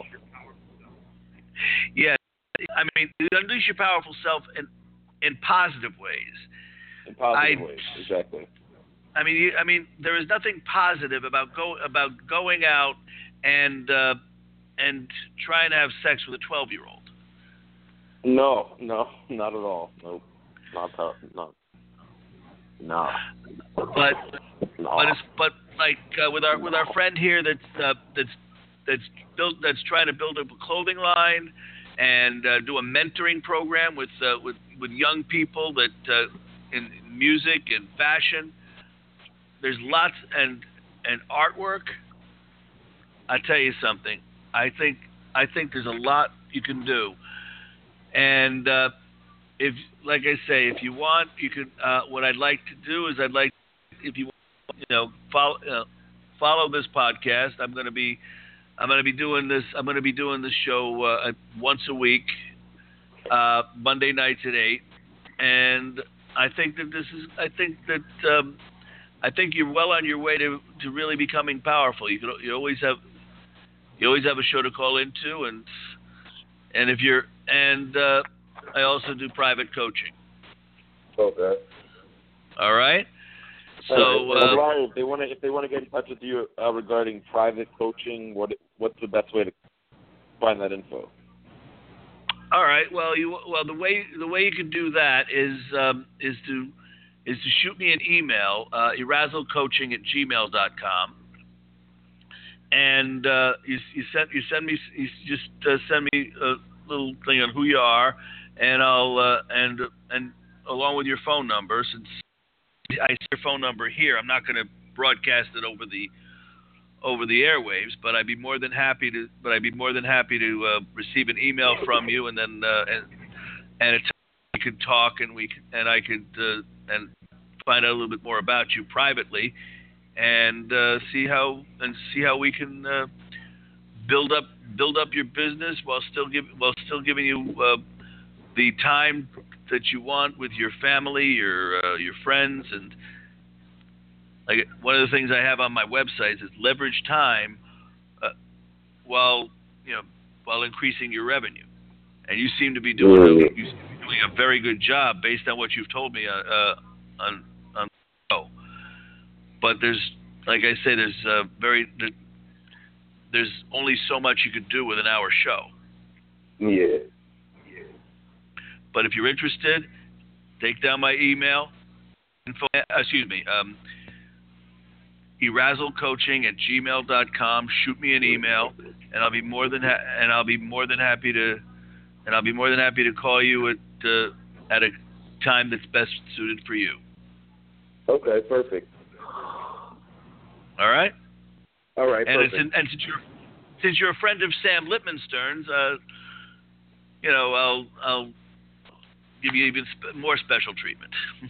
Yeah, I mean, unleash your powerful self in in positive ways. In positive I- ways, exactly. I mean, you, I mean, there is nothing positive about go about going out and uh, and trying to have sex with a twelve-year-old. No, no, not at all. Nope. Not that, not. No. But No. but it's but like uh, with our with our friend here that's uh, that's that's built that's trying to build up a clothing line and uh, do a mentoring program with uh, with with young people that uh, in music and fashion. There's lots and and artwork. I tell you something. I think I think there's a lot you can do. And uh, if, like I say, if you want, you could. Uh, what I'd like to do is I'd like, if you, you know, follow uh, follow this podcast. I'm going to be, I'm going to be doing this. I'm going to be doing this show uh, once a week, uh, Monday nights at eight. And I think that this is. I think that. Um, I think you're well on your way to, to really becoming powerful. You can, you always have you always have a show to call into, and and if you're and uh, I also do private coaching. Okay. All right. So All right. uh, Larry, if they want to if they want to get in touch with you uh, regarding private coaching, what what's the best way to find that info? all right. Well, you well the way the way you can do that is um, is to is to shoot me an email, uh, erazzlecoaching at gmail dot com. And uh, you, you send you send me you just uh, send me a little thing on who you are, and I'll uh, and and along with your phone number. Since I see your phone number here, I'm not going to broadcast it over the over the airwaves, but I'd be more than happy to. But I'd be more than happy to uh, receive an email from you, and then uh, and and it's, we could talk, and we could, and I could uh, and find out a little bit more about you privately. And uh, see how and see how we can uh, build up build up your business while still give while still giving you uh, the time that you want with your family, your uh, your friends, and like one of the things I have on my website is leverage time uh, while you know while increasing your revenue. And you seem to be doing a, you seem to be doing a very good job based on what you've told me uh, uh, on on the show. But there's, like I say, there's uh, very, there's only so much you could do with an hour show. Yeah. But if you're interested, take down my email, info, excuse me, um, erazzlecoaching at gmail dot com. Shoot me an email, and I'll be more than ha- and I'll be more than happy to, and I'll be more than happy to call you at uh, at a time that's best suited for you. Okay, perfect. All right. All right, And, perfect. it's, and since you're since you're a friend of Sam Lippman-Stern's, uh, you know, I'll I'll give you even sp- more special treatment.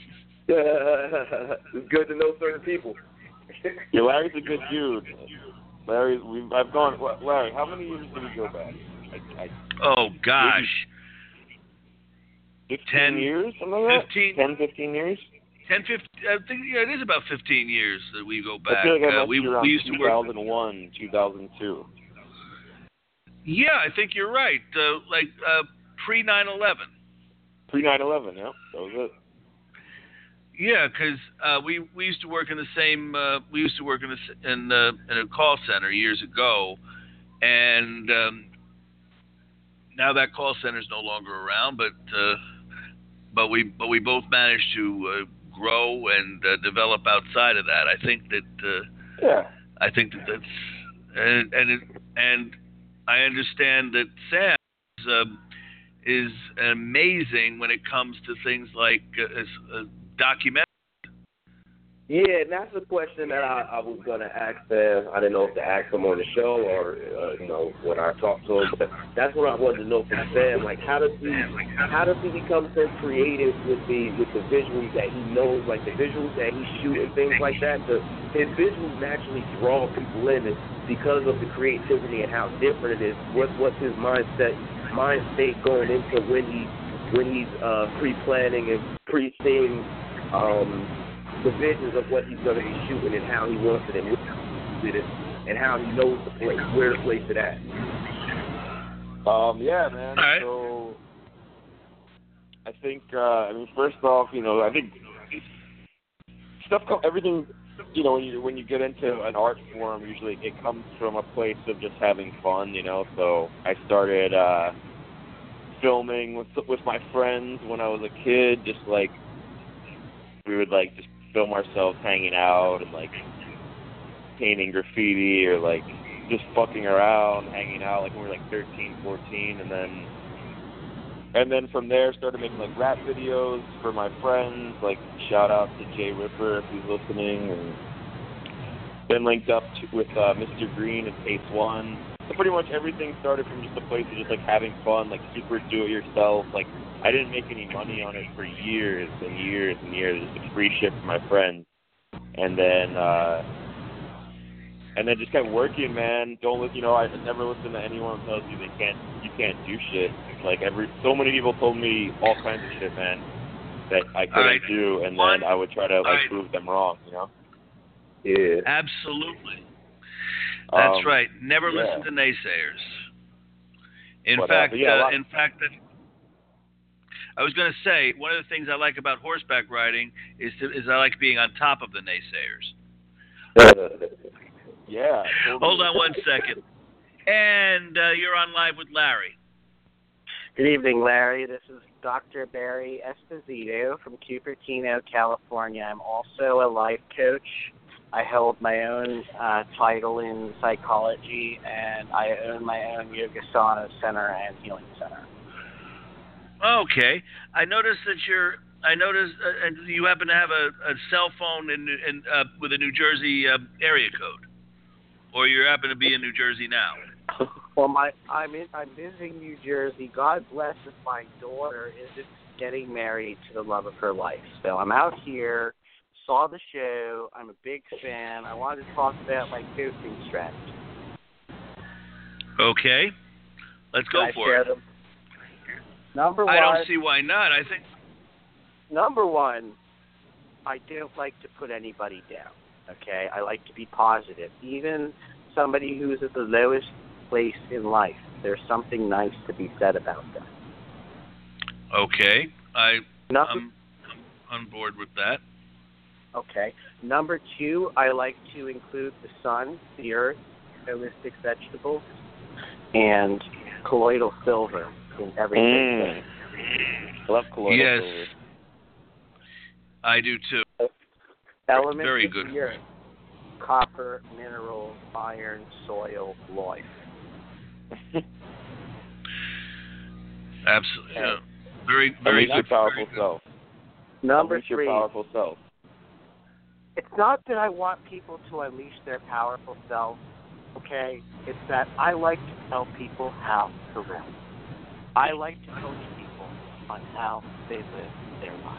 It's good to know certain people. Yeah, Larry's a good dude. Larry, we've, I've gone. Larry, how many years did we go back? I, I, Oh gosh, fifteen Ten- years, something like that. fifteen, Ten, fifteen years. ten, fifteen. I think yeah, it is about fifteen years that we go I back. feel like I uh, must we be around we used to two work. thousand one, two thousand two. Yeah, I think you're right. Uh, like uh, pre nine eleven. Pre nine eleven, yeah, that was it. Yeah, because uh, we we used to work in the same. Uh, we used to work in a s- in, uh, in a call center years ago, and um, now that call center is no longer around. But uh, but we but we both managed to uh, grow and uh, develop outside of that. I think that uh, Yeah. I think that that's and and it, and I understand that Sam is, um, is amazing when it comes to things like uh, as, uh, documentary. Yeah, and that's a question that I, I was going to ask them. I didn't know if to ask them on the show or, uh, you know, when I talked to him. But that's what I wanted to know from Sam. Like, how does he, how does he become so creative with the with the visuals that he knows, like the visuals that he shoots and things like that? The, his visuals naturally draw people in it because of the creativity and how different it is. What, what's his mindset, mind state going into when he when he's uh, pre-planning and pre-seeing. Um, the visions of what he's going to be shooting and how he wants it and with it and how he knows the place, where to place it at. Um, yeah, man. Right. So I think, uh, I mean, first off, you know, I think stuff, everything, you know, when you when you get into an art form, usually it comes from a place of just having fun, you know. So I started uh, filming with with my friends when I was a kid, just like we would like just film ourselves hanging out and like painting graffiti or like just fucking around, hanging out like when we were like thirteen, fourteen, and then and then from there started making like rap videos for my friends, like shout out to Jay Ripper if he's listening, and then linked up to, with uh, Mister Green and Pace One. So pretty much everything started from just a place of just like having fun, like super do it yourself. Like I didn't make any money on it for years and years and years, just like free shit for my friends. And then uh and then just kept working, man. Don't listen, you know, I never listen to anyone who tells you they can't you can't do shit. Like every so many people told me all kinds of shit, man, that I couldn't right. do, and One, then I would try to like right. prove them wrong, you know? Yeah. Absolutely. That's um, right. Never yeah. listen to naysayers. In But, fact, uh, yeah, uh, lot- in fact, that I was going to say one of the things I like about horseback riding is to, is I like being on top of the naysayers. yeah. Totally. Hold on one second, and uh, you're on live with Larry. Good evening, Larry. This is Doctor Barry Esposito from Cupertino, California. I'm also a life coach. I held my own uh, title in psychology, and I own my own yoga sauna center and healing center. Okay, I noticed that you're. I noticed, uh, and you happen to have a, a cell phone in, in uh, with a New Jersey uh, area code, or you happen to be in New Jersey now. Well, my I'm in, I'm visiting New Jersey. God bless if my daughter isn't getting married to the love of her life. So I'm out here. Saw the show. I'm a big fan. I wanted to talk about my coaching strategy. Okay, let's go Can I for share it. Them? Number one. I don't see why not. I think. Number one, I don't like to put anybody down. Okay, I like to be positive. Even somebody who's at the lowest place in life, there's something nice to be said about them. Okay, I Number, I'm, I'm on board with that. Okay. Number two, I like to include the sun, the earth, holistic vegetables, and colloidal silver in everything. Mm. I love colloidal Yes, silver. I do too. Elements Very of good. the earth: copper, minerals, iron, soil, life. Absolutely. Yeah. Very, very Unleash your good. powerful self. Number Unleash your three, powerful self. it's not that I want people to unleash their powerful selves, okay? It's that I like to tell people how to live. I like to coach people on how they live their lives.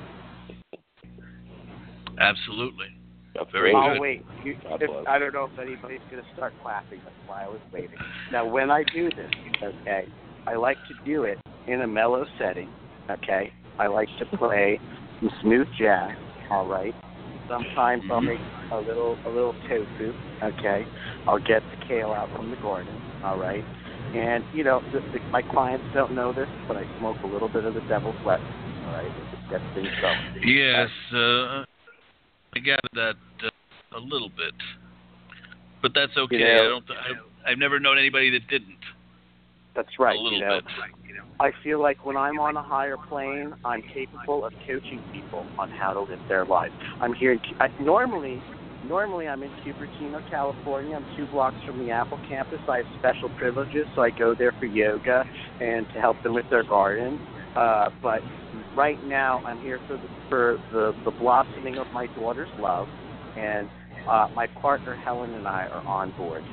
Absolutely. That's Very great. good. Oh, wait. You, God if, bless. I don't know if anybody's going to start clapping. That's why I was waiting. Now, when I do this, okay, I like to do it in a mellow setting, okay? I like to play some smooth jazz, all right? Sometimes I'll make a little a little tofu, okay? I'll get the kale out from the garden, all right? And, you know, the, the, my clients don't know this, but I smoke a little bit of the devil's lettuce, all right? It just gets things going. Yes, uh, I gathered that uh, a little bit, but that's okay. You know, I don't. I, I've never known anybody that didn't. That's right. A little you know, bit. I feel like when I'm on a higher plane, I'm capable of coaching people on how to live their lives. I'm here. In, I, normally, normally I'm in Cupertino, California. I'm two blocks from the Apple campus. I have special privileges, so I go there for yoga and to help them with their garden. Uh, but right now, I'm here for the, for the, the blossoming of my daughter's love, and uh, my partner Helen and I are on board.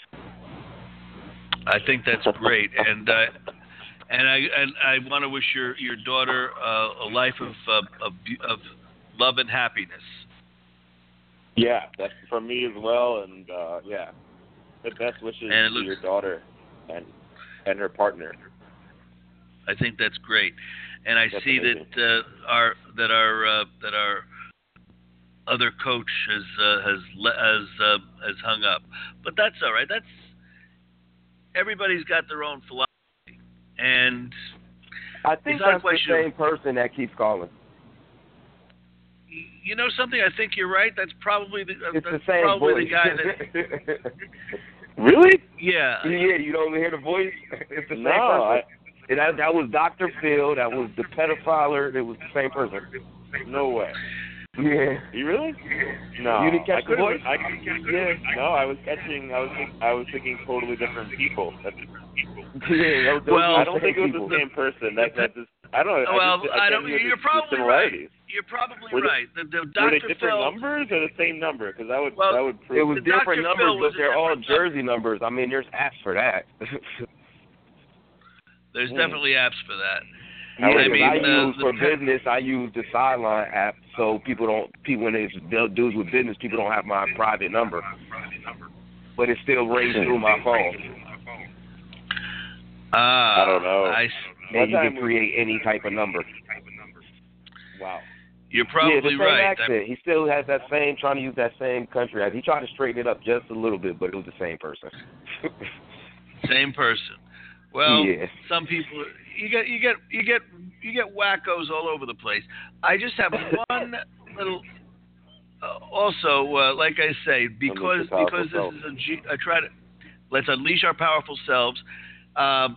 I think that's great, and uh, and I and I want to wish your your daughter uh, a life of, uh, of of love and happiness. Yeah, that's from me as well, and uh, yeah, the best wishes and to looks, your daughter and and her partner. I think that's great, and I That's see amazing. that uh, our that our uh, that our other coach has uh, has le- has uh, has hung up, but that's all right. That's everybody's got their own philosophy, and I think it's not a that's the question same of, person that keeps calling. you know something. I think you're right. That's probably the uh, It's that's the same probably voice. the guy that. Really? Yeah. Yeah, you don't hear the voice? It's the same No, person. I, And that, that was Doctor Phil. That was the pedophile. It was the same person. no way. Yeah. You really? No. You didn't catch I the couldn't- voice? I, yeah, no, I was catching. I was. Think, I was thinking totally different people. That's, Yeah, those, those Well, were I don't the think it was people. the same person. That that just. I don't know. Well, I, just, I I don't. can't hear You're the, probably the right. similarities. You're probably Were they- right. The, the Were they Doctor different Phil. numbers or the same number? Because that would Well, that would prove. It was The Doctor different Phil numbers, was but a they're all different number. Jersey numbers. I mean, there's apps for that. There's Hmm. definitely apps for that. Yeah, I 'cause mean, I uh, use the for pe- business. I use the Sideline app, so people don't. People when it's dudes with business, people don't have my private number, but it still rings through my phone, Ah, I don't know. I s- One and you time can create any type of number. Wow. you're Yeah, the probably same right. accent. He still has that same, trying to use that same country accent. He tried to straighten it up just a little bit, but it was the same person. Same person. Well, Yeah. some people you get you get you get you get wackos all over the place. I just have one little. Uh, also, uh, like I say, because your powerful because this self. is a G, I try to let's unleash our powerful selves. Um,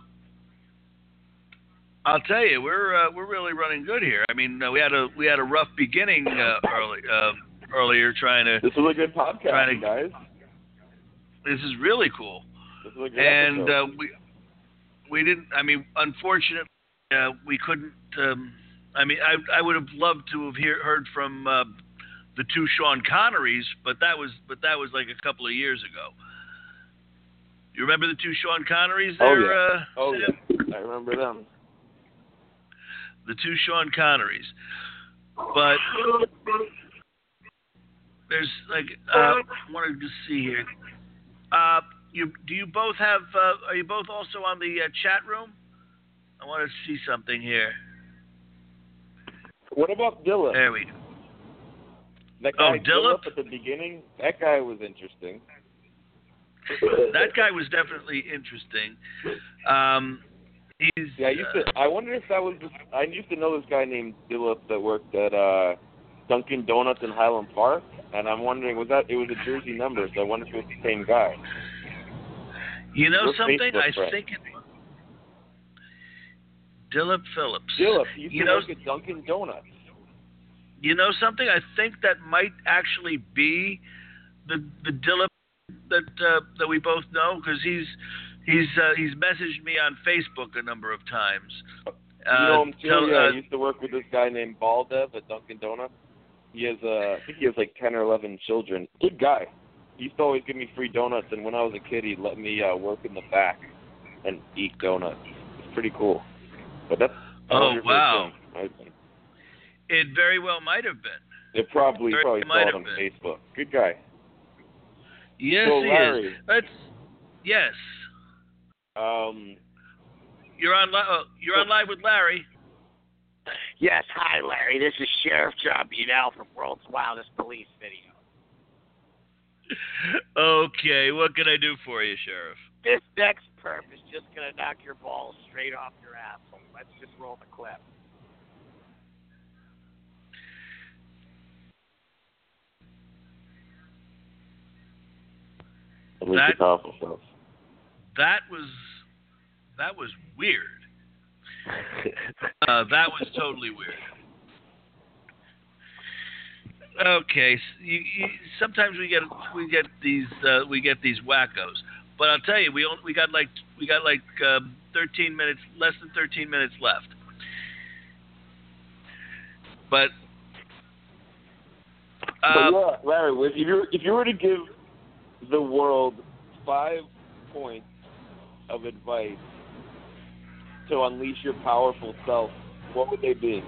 I'll tell you, we're uh, we're really running good here. I mean, uh, we had a we had a rough beginning uh, early uh, earlier trying to. This was a good podcast, Trying to- guys. This is really cool. This was a good and episode. uh, we we didn't. I mean, unfortunately, uh, we couldn't. Um, I mean, I I would have loved to have hear, heard from uh, the two Sean Connerys, but that was but that was like a couple of years ago. You remember the two Sean Connerys Oh, there? yeah. Uh, oh Sam? yeah, I remember them. The two Sean Connerys, but there's like uh, I want to just see here. Uh, you do you both have? Uh, are you both also on the uh, chat room? I want to see something here. What about Dillip? There we go. That Oh, guy Dillip? at the beginning. That guy was interesting. That guy was definitely interesting. Um, he's Yeah, I used uh, to. I wonder if that was. This, I used to know this guy named Dillip that worked at uh, Dunkin' Donuts in Highland Park, and I'm wondering was that it was a Jersey number, so I wonder if it was the same guy. you know We're something. Facebook I friends. think it. Dillip Phillips. Dillip, he used You to know, work at Dunkin' Donuts. you know something. I think that might actually be the the Dillip that uh, that we both know because he's he's uh, he's messaged me on Facebook a number of times. Uh, you know him too? tell- yeah, uh, I used to work with this guy named Baldev at Dunkin' Donuts. He has, uh, I think he has like ten or eleven children. Good guy. He used to always give me free donuts, and when I was a kid, he'd let me uh, work in the back and eat donuts. It's pretty cool. But that's I Oh, wonder if it was wow. him. Might be. It very well might have been. It probably Very probably might saw it have on been. Facebook. Good guy. Yes, So, he Larry. is. That's yes. Um, You're on. Li- uh, you're on live with Larry. Yes, hi Larry. This is Sheriff John Buell from World's Wildest Police Video. Okay, what can I do for you, Sheriff? This next perp is just gonna knock your balls straight off your asshole. Let's just roll the clip. at least That- the powerful stuff. That was that was weird. Uh, that was totally weird. Okay, s you, you, sometimes we get we get these uh, we get these wackos, but I'll tell you, we only, we got like we got like um, thirteen minutes, less than thirteen minutes left. But, But uh, yeah, Larry, if you if you were to give the world five points of advice to unleash your powerful self, what would they be?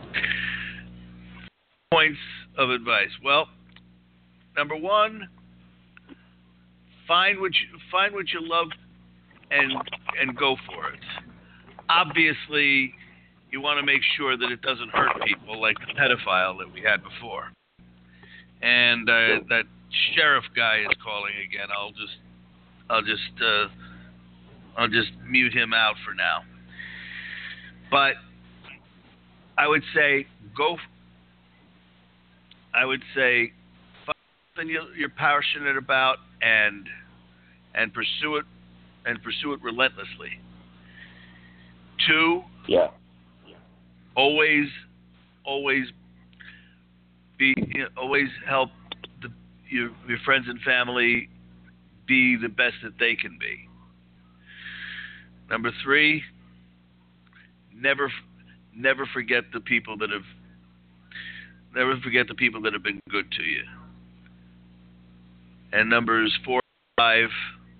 points of advice. Well, number one, find what you, find what you love and and go for it. Obviously, you want to make sure that it doesn't hurt people, like the pedophile that we had before. And uh, that sheriff guy is calling again. I'll just I'll just uh, I'll just mute him out for now. But I would say go. I would say find something you- you're passionate about and and pursue it and pursue it relentlessly. Two, Yeah. always, always be, you know, always help the, your your friends and family be the best that they can be. Number three, never, never forget the people that have, never forget the people that have been good to you. And numbers four and five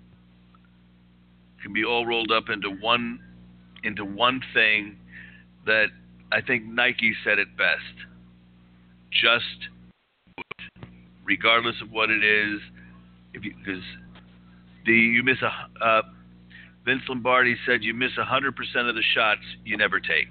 can be all rolled up into one, into one thing that I think Nike said it best. Just do it, regardless of what it is. If you, because the you miss a uh, Vince Lombardi said you miss a hundred percent of the shots you never take.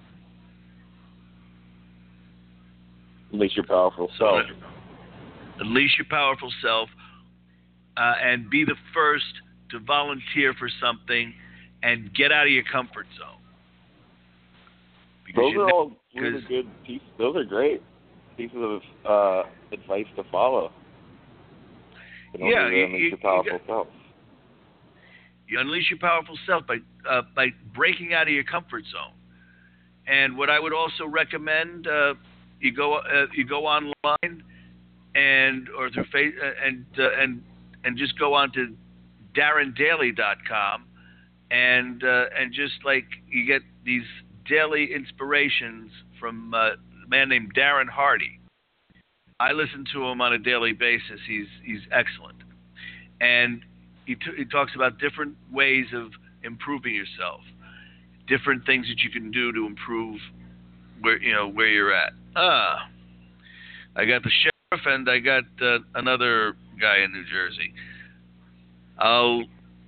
Unleash your powerful self. Unleash your powerful self, uh, and be the first to volunteer for something and get out of your comfort zone. Because Those you are know- all really good pieces. Those are great pieces of uh, advice to follow. In order Yeah, to you- unleash you- your powerful you self. You unleash your powerful self by uh, by breaking out of your comfort zone. And what I would also recommend, uh, you go uh, you go online and or through face uh, and uh, and and just go on to darren daily dot com and uh, and just like you get these daily inspirations from uh, a man named Darren Hardy. I listen to him on a daily basis. He's he's excellent, and he t- he talks about different ways of improving yourself, different things that you can do to improve where you know where you're at. Ah, I got the sheriff and I got uh, another guy in New Jersey. I'll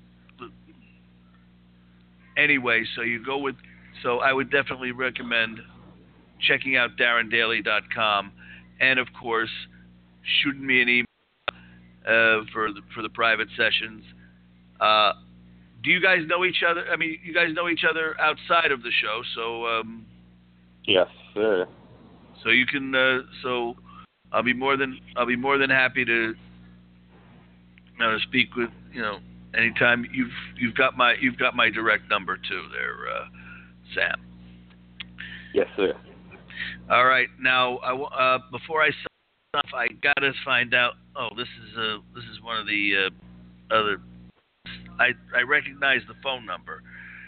anyway. So you go with. So I would definitely recommend checking out darren daily dot com, and of course, shooting me an email uh, for the for the private sessions. Uh, do you guys know each other? I mean, you guys know each other outside of the show, so um, Yes, sir. so you can. Uh, so I'll be more than I'll be more than happy to you know, to speak with you know anytime. You've you've got my you've got my direct number too there, uh, Sam. Yes, sir. All right, now I w- uh, before I sign off, I gotta find out. Oh, this is uh, this is one of the uh, other. I I recognize the phone number.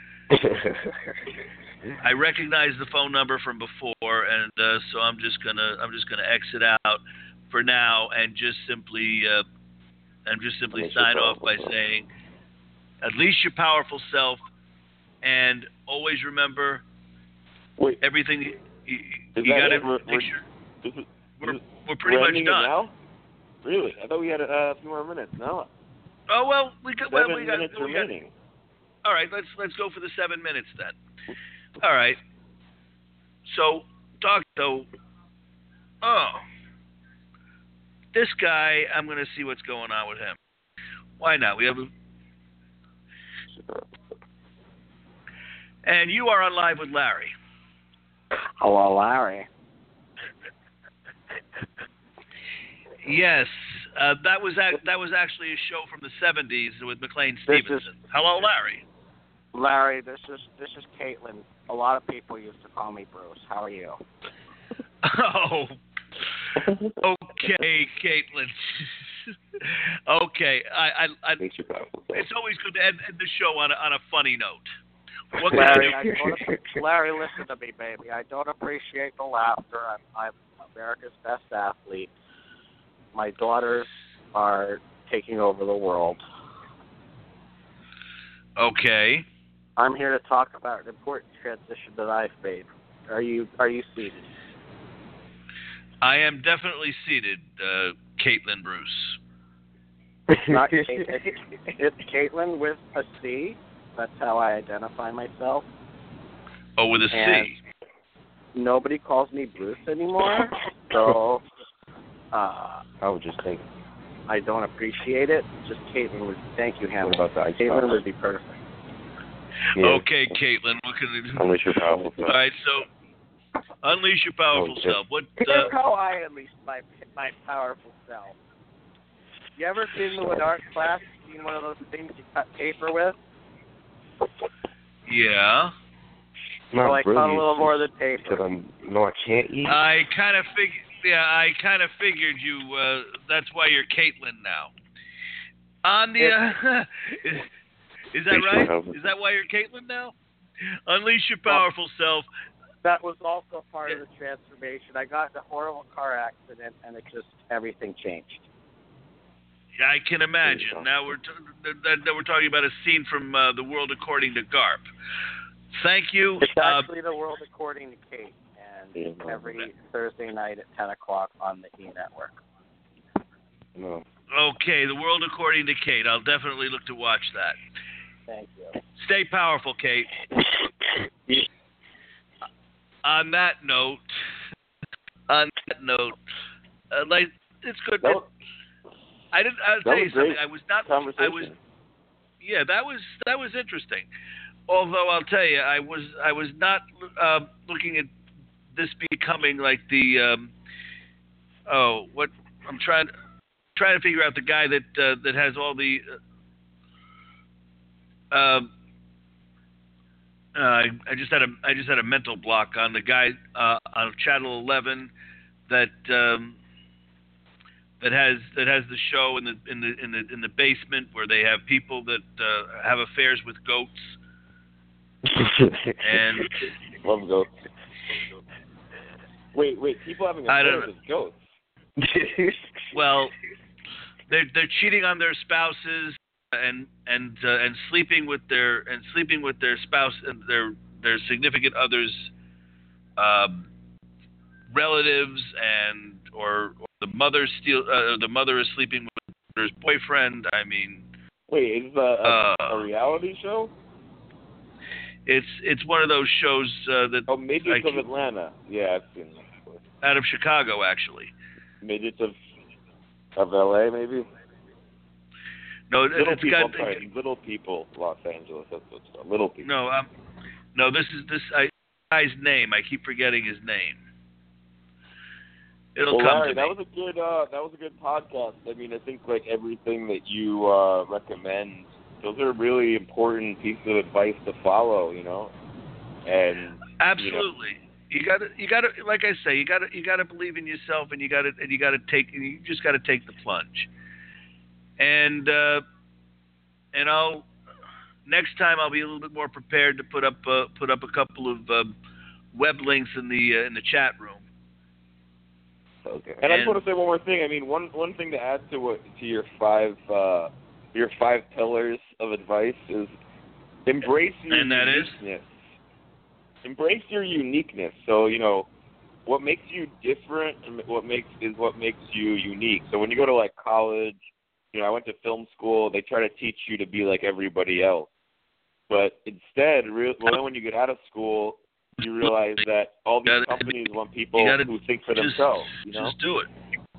I recognize the phone number from before, and uh, so I'm just gonna I'm just gonna exit out for now and just simply uh, and just simply Unleash your sign off by powerful self. saying, unleash your powerful self, and always remember Wait, everything. You, you, is you that gotta it? We're, make we're, sure this is, we're this- we're pretty we're much ending it done. now? Really? I thought we had uh, a few more minutes. No, Oh well, we got well, seven we got, minutes we got remaining. all right. Let's let's go for the seven minutes then. All right. So, Doc, so, oh, this guy, I'm going to see what's going on with him. Why not? We have, a, and you are on Live with Larry. Hello, Larry. Yes, uh, that was ac- that was actually a show from the seventies with McLean This is- Stevenson. Hello, Larry. Larry, this is this is Caitlin. A lot of people used to call me Bruce. How are you? Oh, okay, Caitlin. Okay, I, I, I, Unleash your powerful self. it's always good to end, end the show on a, on a funny note. What can I Larry, do? I don't, Larry, listen to me, baby. I don't appreciate the laughter. I'm, I'm America's best athlete. My daughters are taking over the world. Okay. I'm here to talk about an important transition that I've made. Are you Are you seated? I am definitely seated, uh, Caitlin Bruce. It's not Kate, it's, it's Caitlin with a C. That's how I identify myself. Oh, with a and C. Nobody calls me Bruce anymore, so uh, I would just think. I don't appreciate it. Just Caitlin would. Thank you, Hannah. What about the ice Caitlin box? would be perfect. Yeah. Okay, Caitlin, what can I do? Unleash your powerful self. All right, so unleash your powerful Oh, yeah. self. What? Here's Uh, how I unleash my my powerful self. You ever been to an art class? Seen one of those things you cut paper with? yeah. Not so I cut really. a little more than Said paper. I'm, no, I can't eat. I kind of figured. Yeah, I kind of figured you. Uh, that's why you're Caitlin now. On the. Uh, is, is that right? Is that why you're Caitlin now? Unleash your powerful self. That was also part of the transformation. I got in a horrible car accident, and it just everything changed. Yeah, I can imagine. Now we're t- th- th- th- we're talking about a scene from uh, The World According to Garp. Thank you. It's Uh, actually The World According to Kate, and Yeah. every Thursday night at ten o'clock on the E Network. No. okay, The World According to Kate. I'll definitely look to watch that. Thank you. Stay powerful, Kate. On that note, on that note, uh, like it's good. That was, I didn't. I'll that tell was you something. great I was not. conversation. I was. Yeah, that was that was interesting. Although I'll tell you, I was I was not uh, looking at this becoming like the. Um, oh, what I'm trying trying to figure out the guy that uh, that has all the. Uh, um, Uh, I, I just had a I just had a mental block on the guy uh, on Channel eleven that um, that has that has the show in the in the in the in the basement where they have people that uh, have affairs with goats and love goats. Wait, wait, people having I don't affairs with goats. well they're they're cheating on their spouses and and uh, and sleeping with their and sleeping with their spouse and their their significant others, um, relatives and or, or the mother steal uh, the mother is sleeping with her boyfriend. I mean, Wait, is that a, uh, a reality show? it's it's one of those shows uh, that Oh, Midgets I of keep- Atlanta. Yeah, I've seen that before. out of Chicago actually. Midgets of of L A, maybe. No, it, Little it's people. got I'm sorry, little people. Los Angeles. That's what's called. Little people. no um no this is this I, guy's name. I keep forgetting his name. It'll Well, come Larry, to me. that was a good. Uh, that was a good podcast. I mean, I think like everything that you uh, recommend, those are really important pieces of advice to follow. You know, and Absolutely. You got to, you got to, like I say, you got to, you got to believe in yourself, and you got to, and you got to take, you just got to take the plunge. And uh, and I'll next time I'll be a little bit more prepared to put up, uh, put up a couple of um, web links in the uh, in the chat room. Okay. And I just And- want to say one more thing. I mean, one one thing to add to what to your five uh, your five pillars of advice is embrace your And that is? uniqueness. Embrace your uniqueness. So you know what makes you different, and what makes is what makes you unique. So when you go to like college, you know, I went to film school. They try to teach you to be like everybody else, but instead, re- well, then when you get out of school, you realize that all these Gotta- companies want people you gotta who think for just, themselves. You know, Just do it.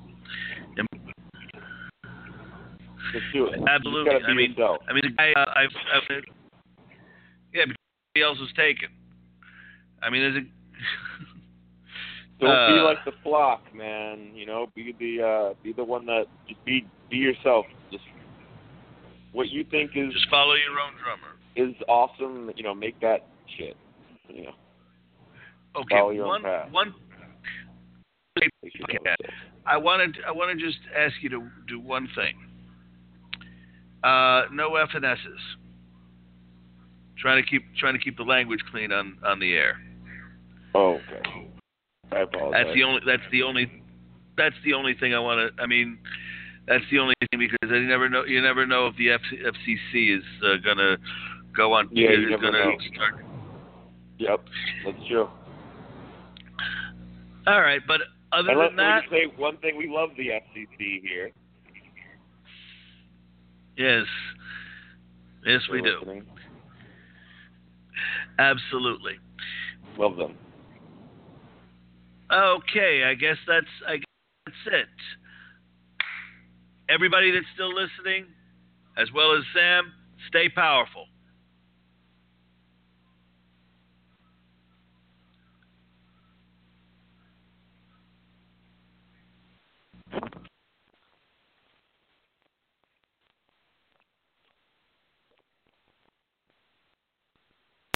just do it. Absolutely. You just gotta be I mean, yourself. I mean, the guy uh, I've, I've, yeah, because everybody else is taken. I mean, there's a. Don't be uh, like the flock, man. You know, be the uh, be the one that just be be yourself. Just what you think is Just follow your own drummer. is awesome. You know, make that shit. You know, Okay, follow your own one path. one. Make sure you Okay, know yourself. I wanted I want to just ask you to do one thing. Uh, no F and S's. Trying to keep trying to keep the language clean on, on the air. Oh, okay. I apologize. That's the only. That's the only. That's the only thing I want to. I mean, that's the only thing because I never know. You never know if the F C C is uh, gonna go on. Yeah, you is never gonna know. start. Yep, that's true. All right, but other and than that, let me just say one thing: we love the F C C here. Yes, yes, we They're do. listening. Absolutely. Love them. Okay, I guess that's I guess that's it. Everybody that's still listening, as well as Sam, stay powerful.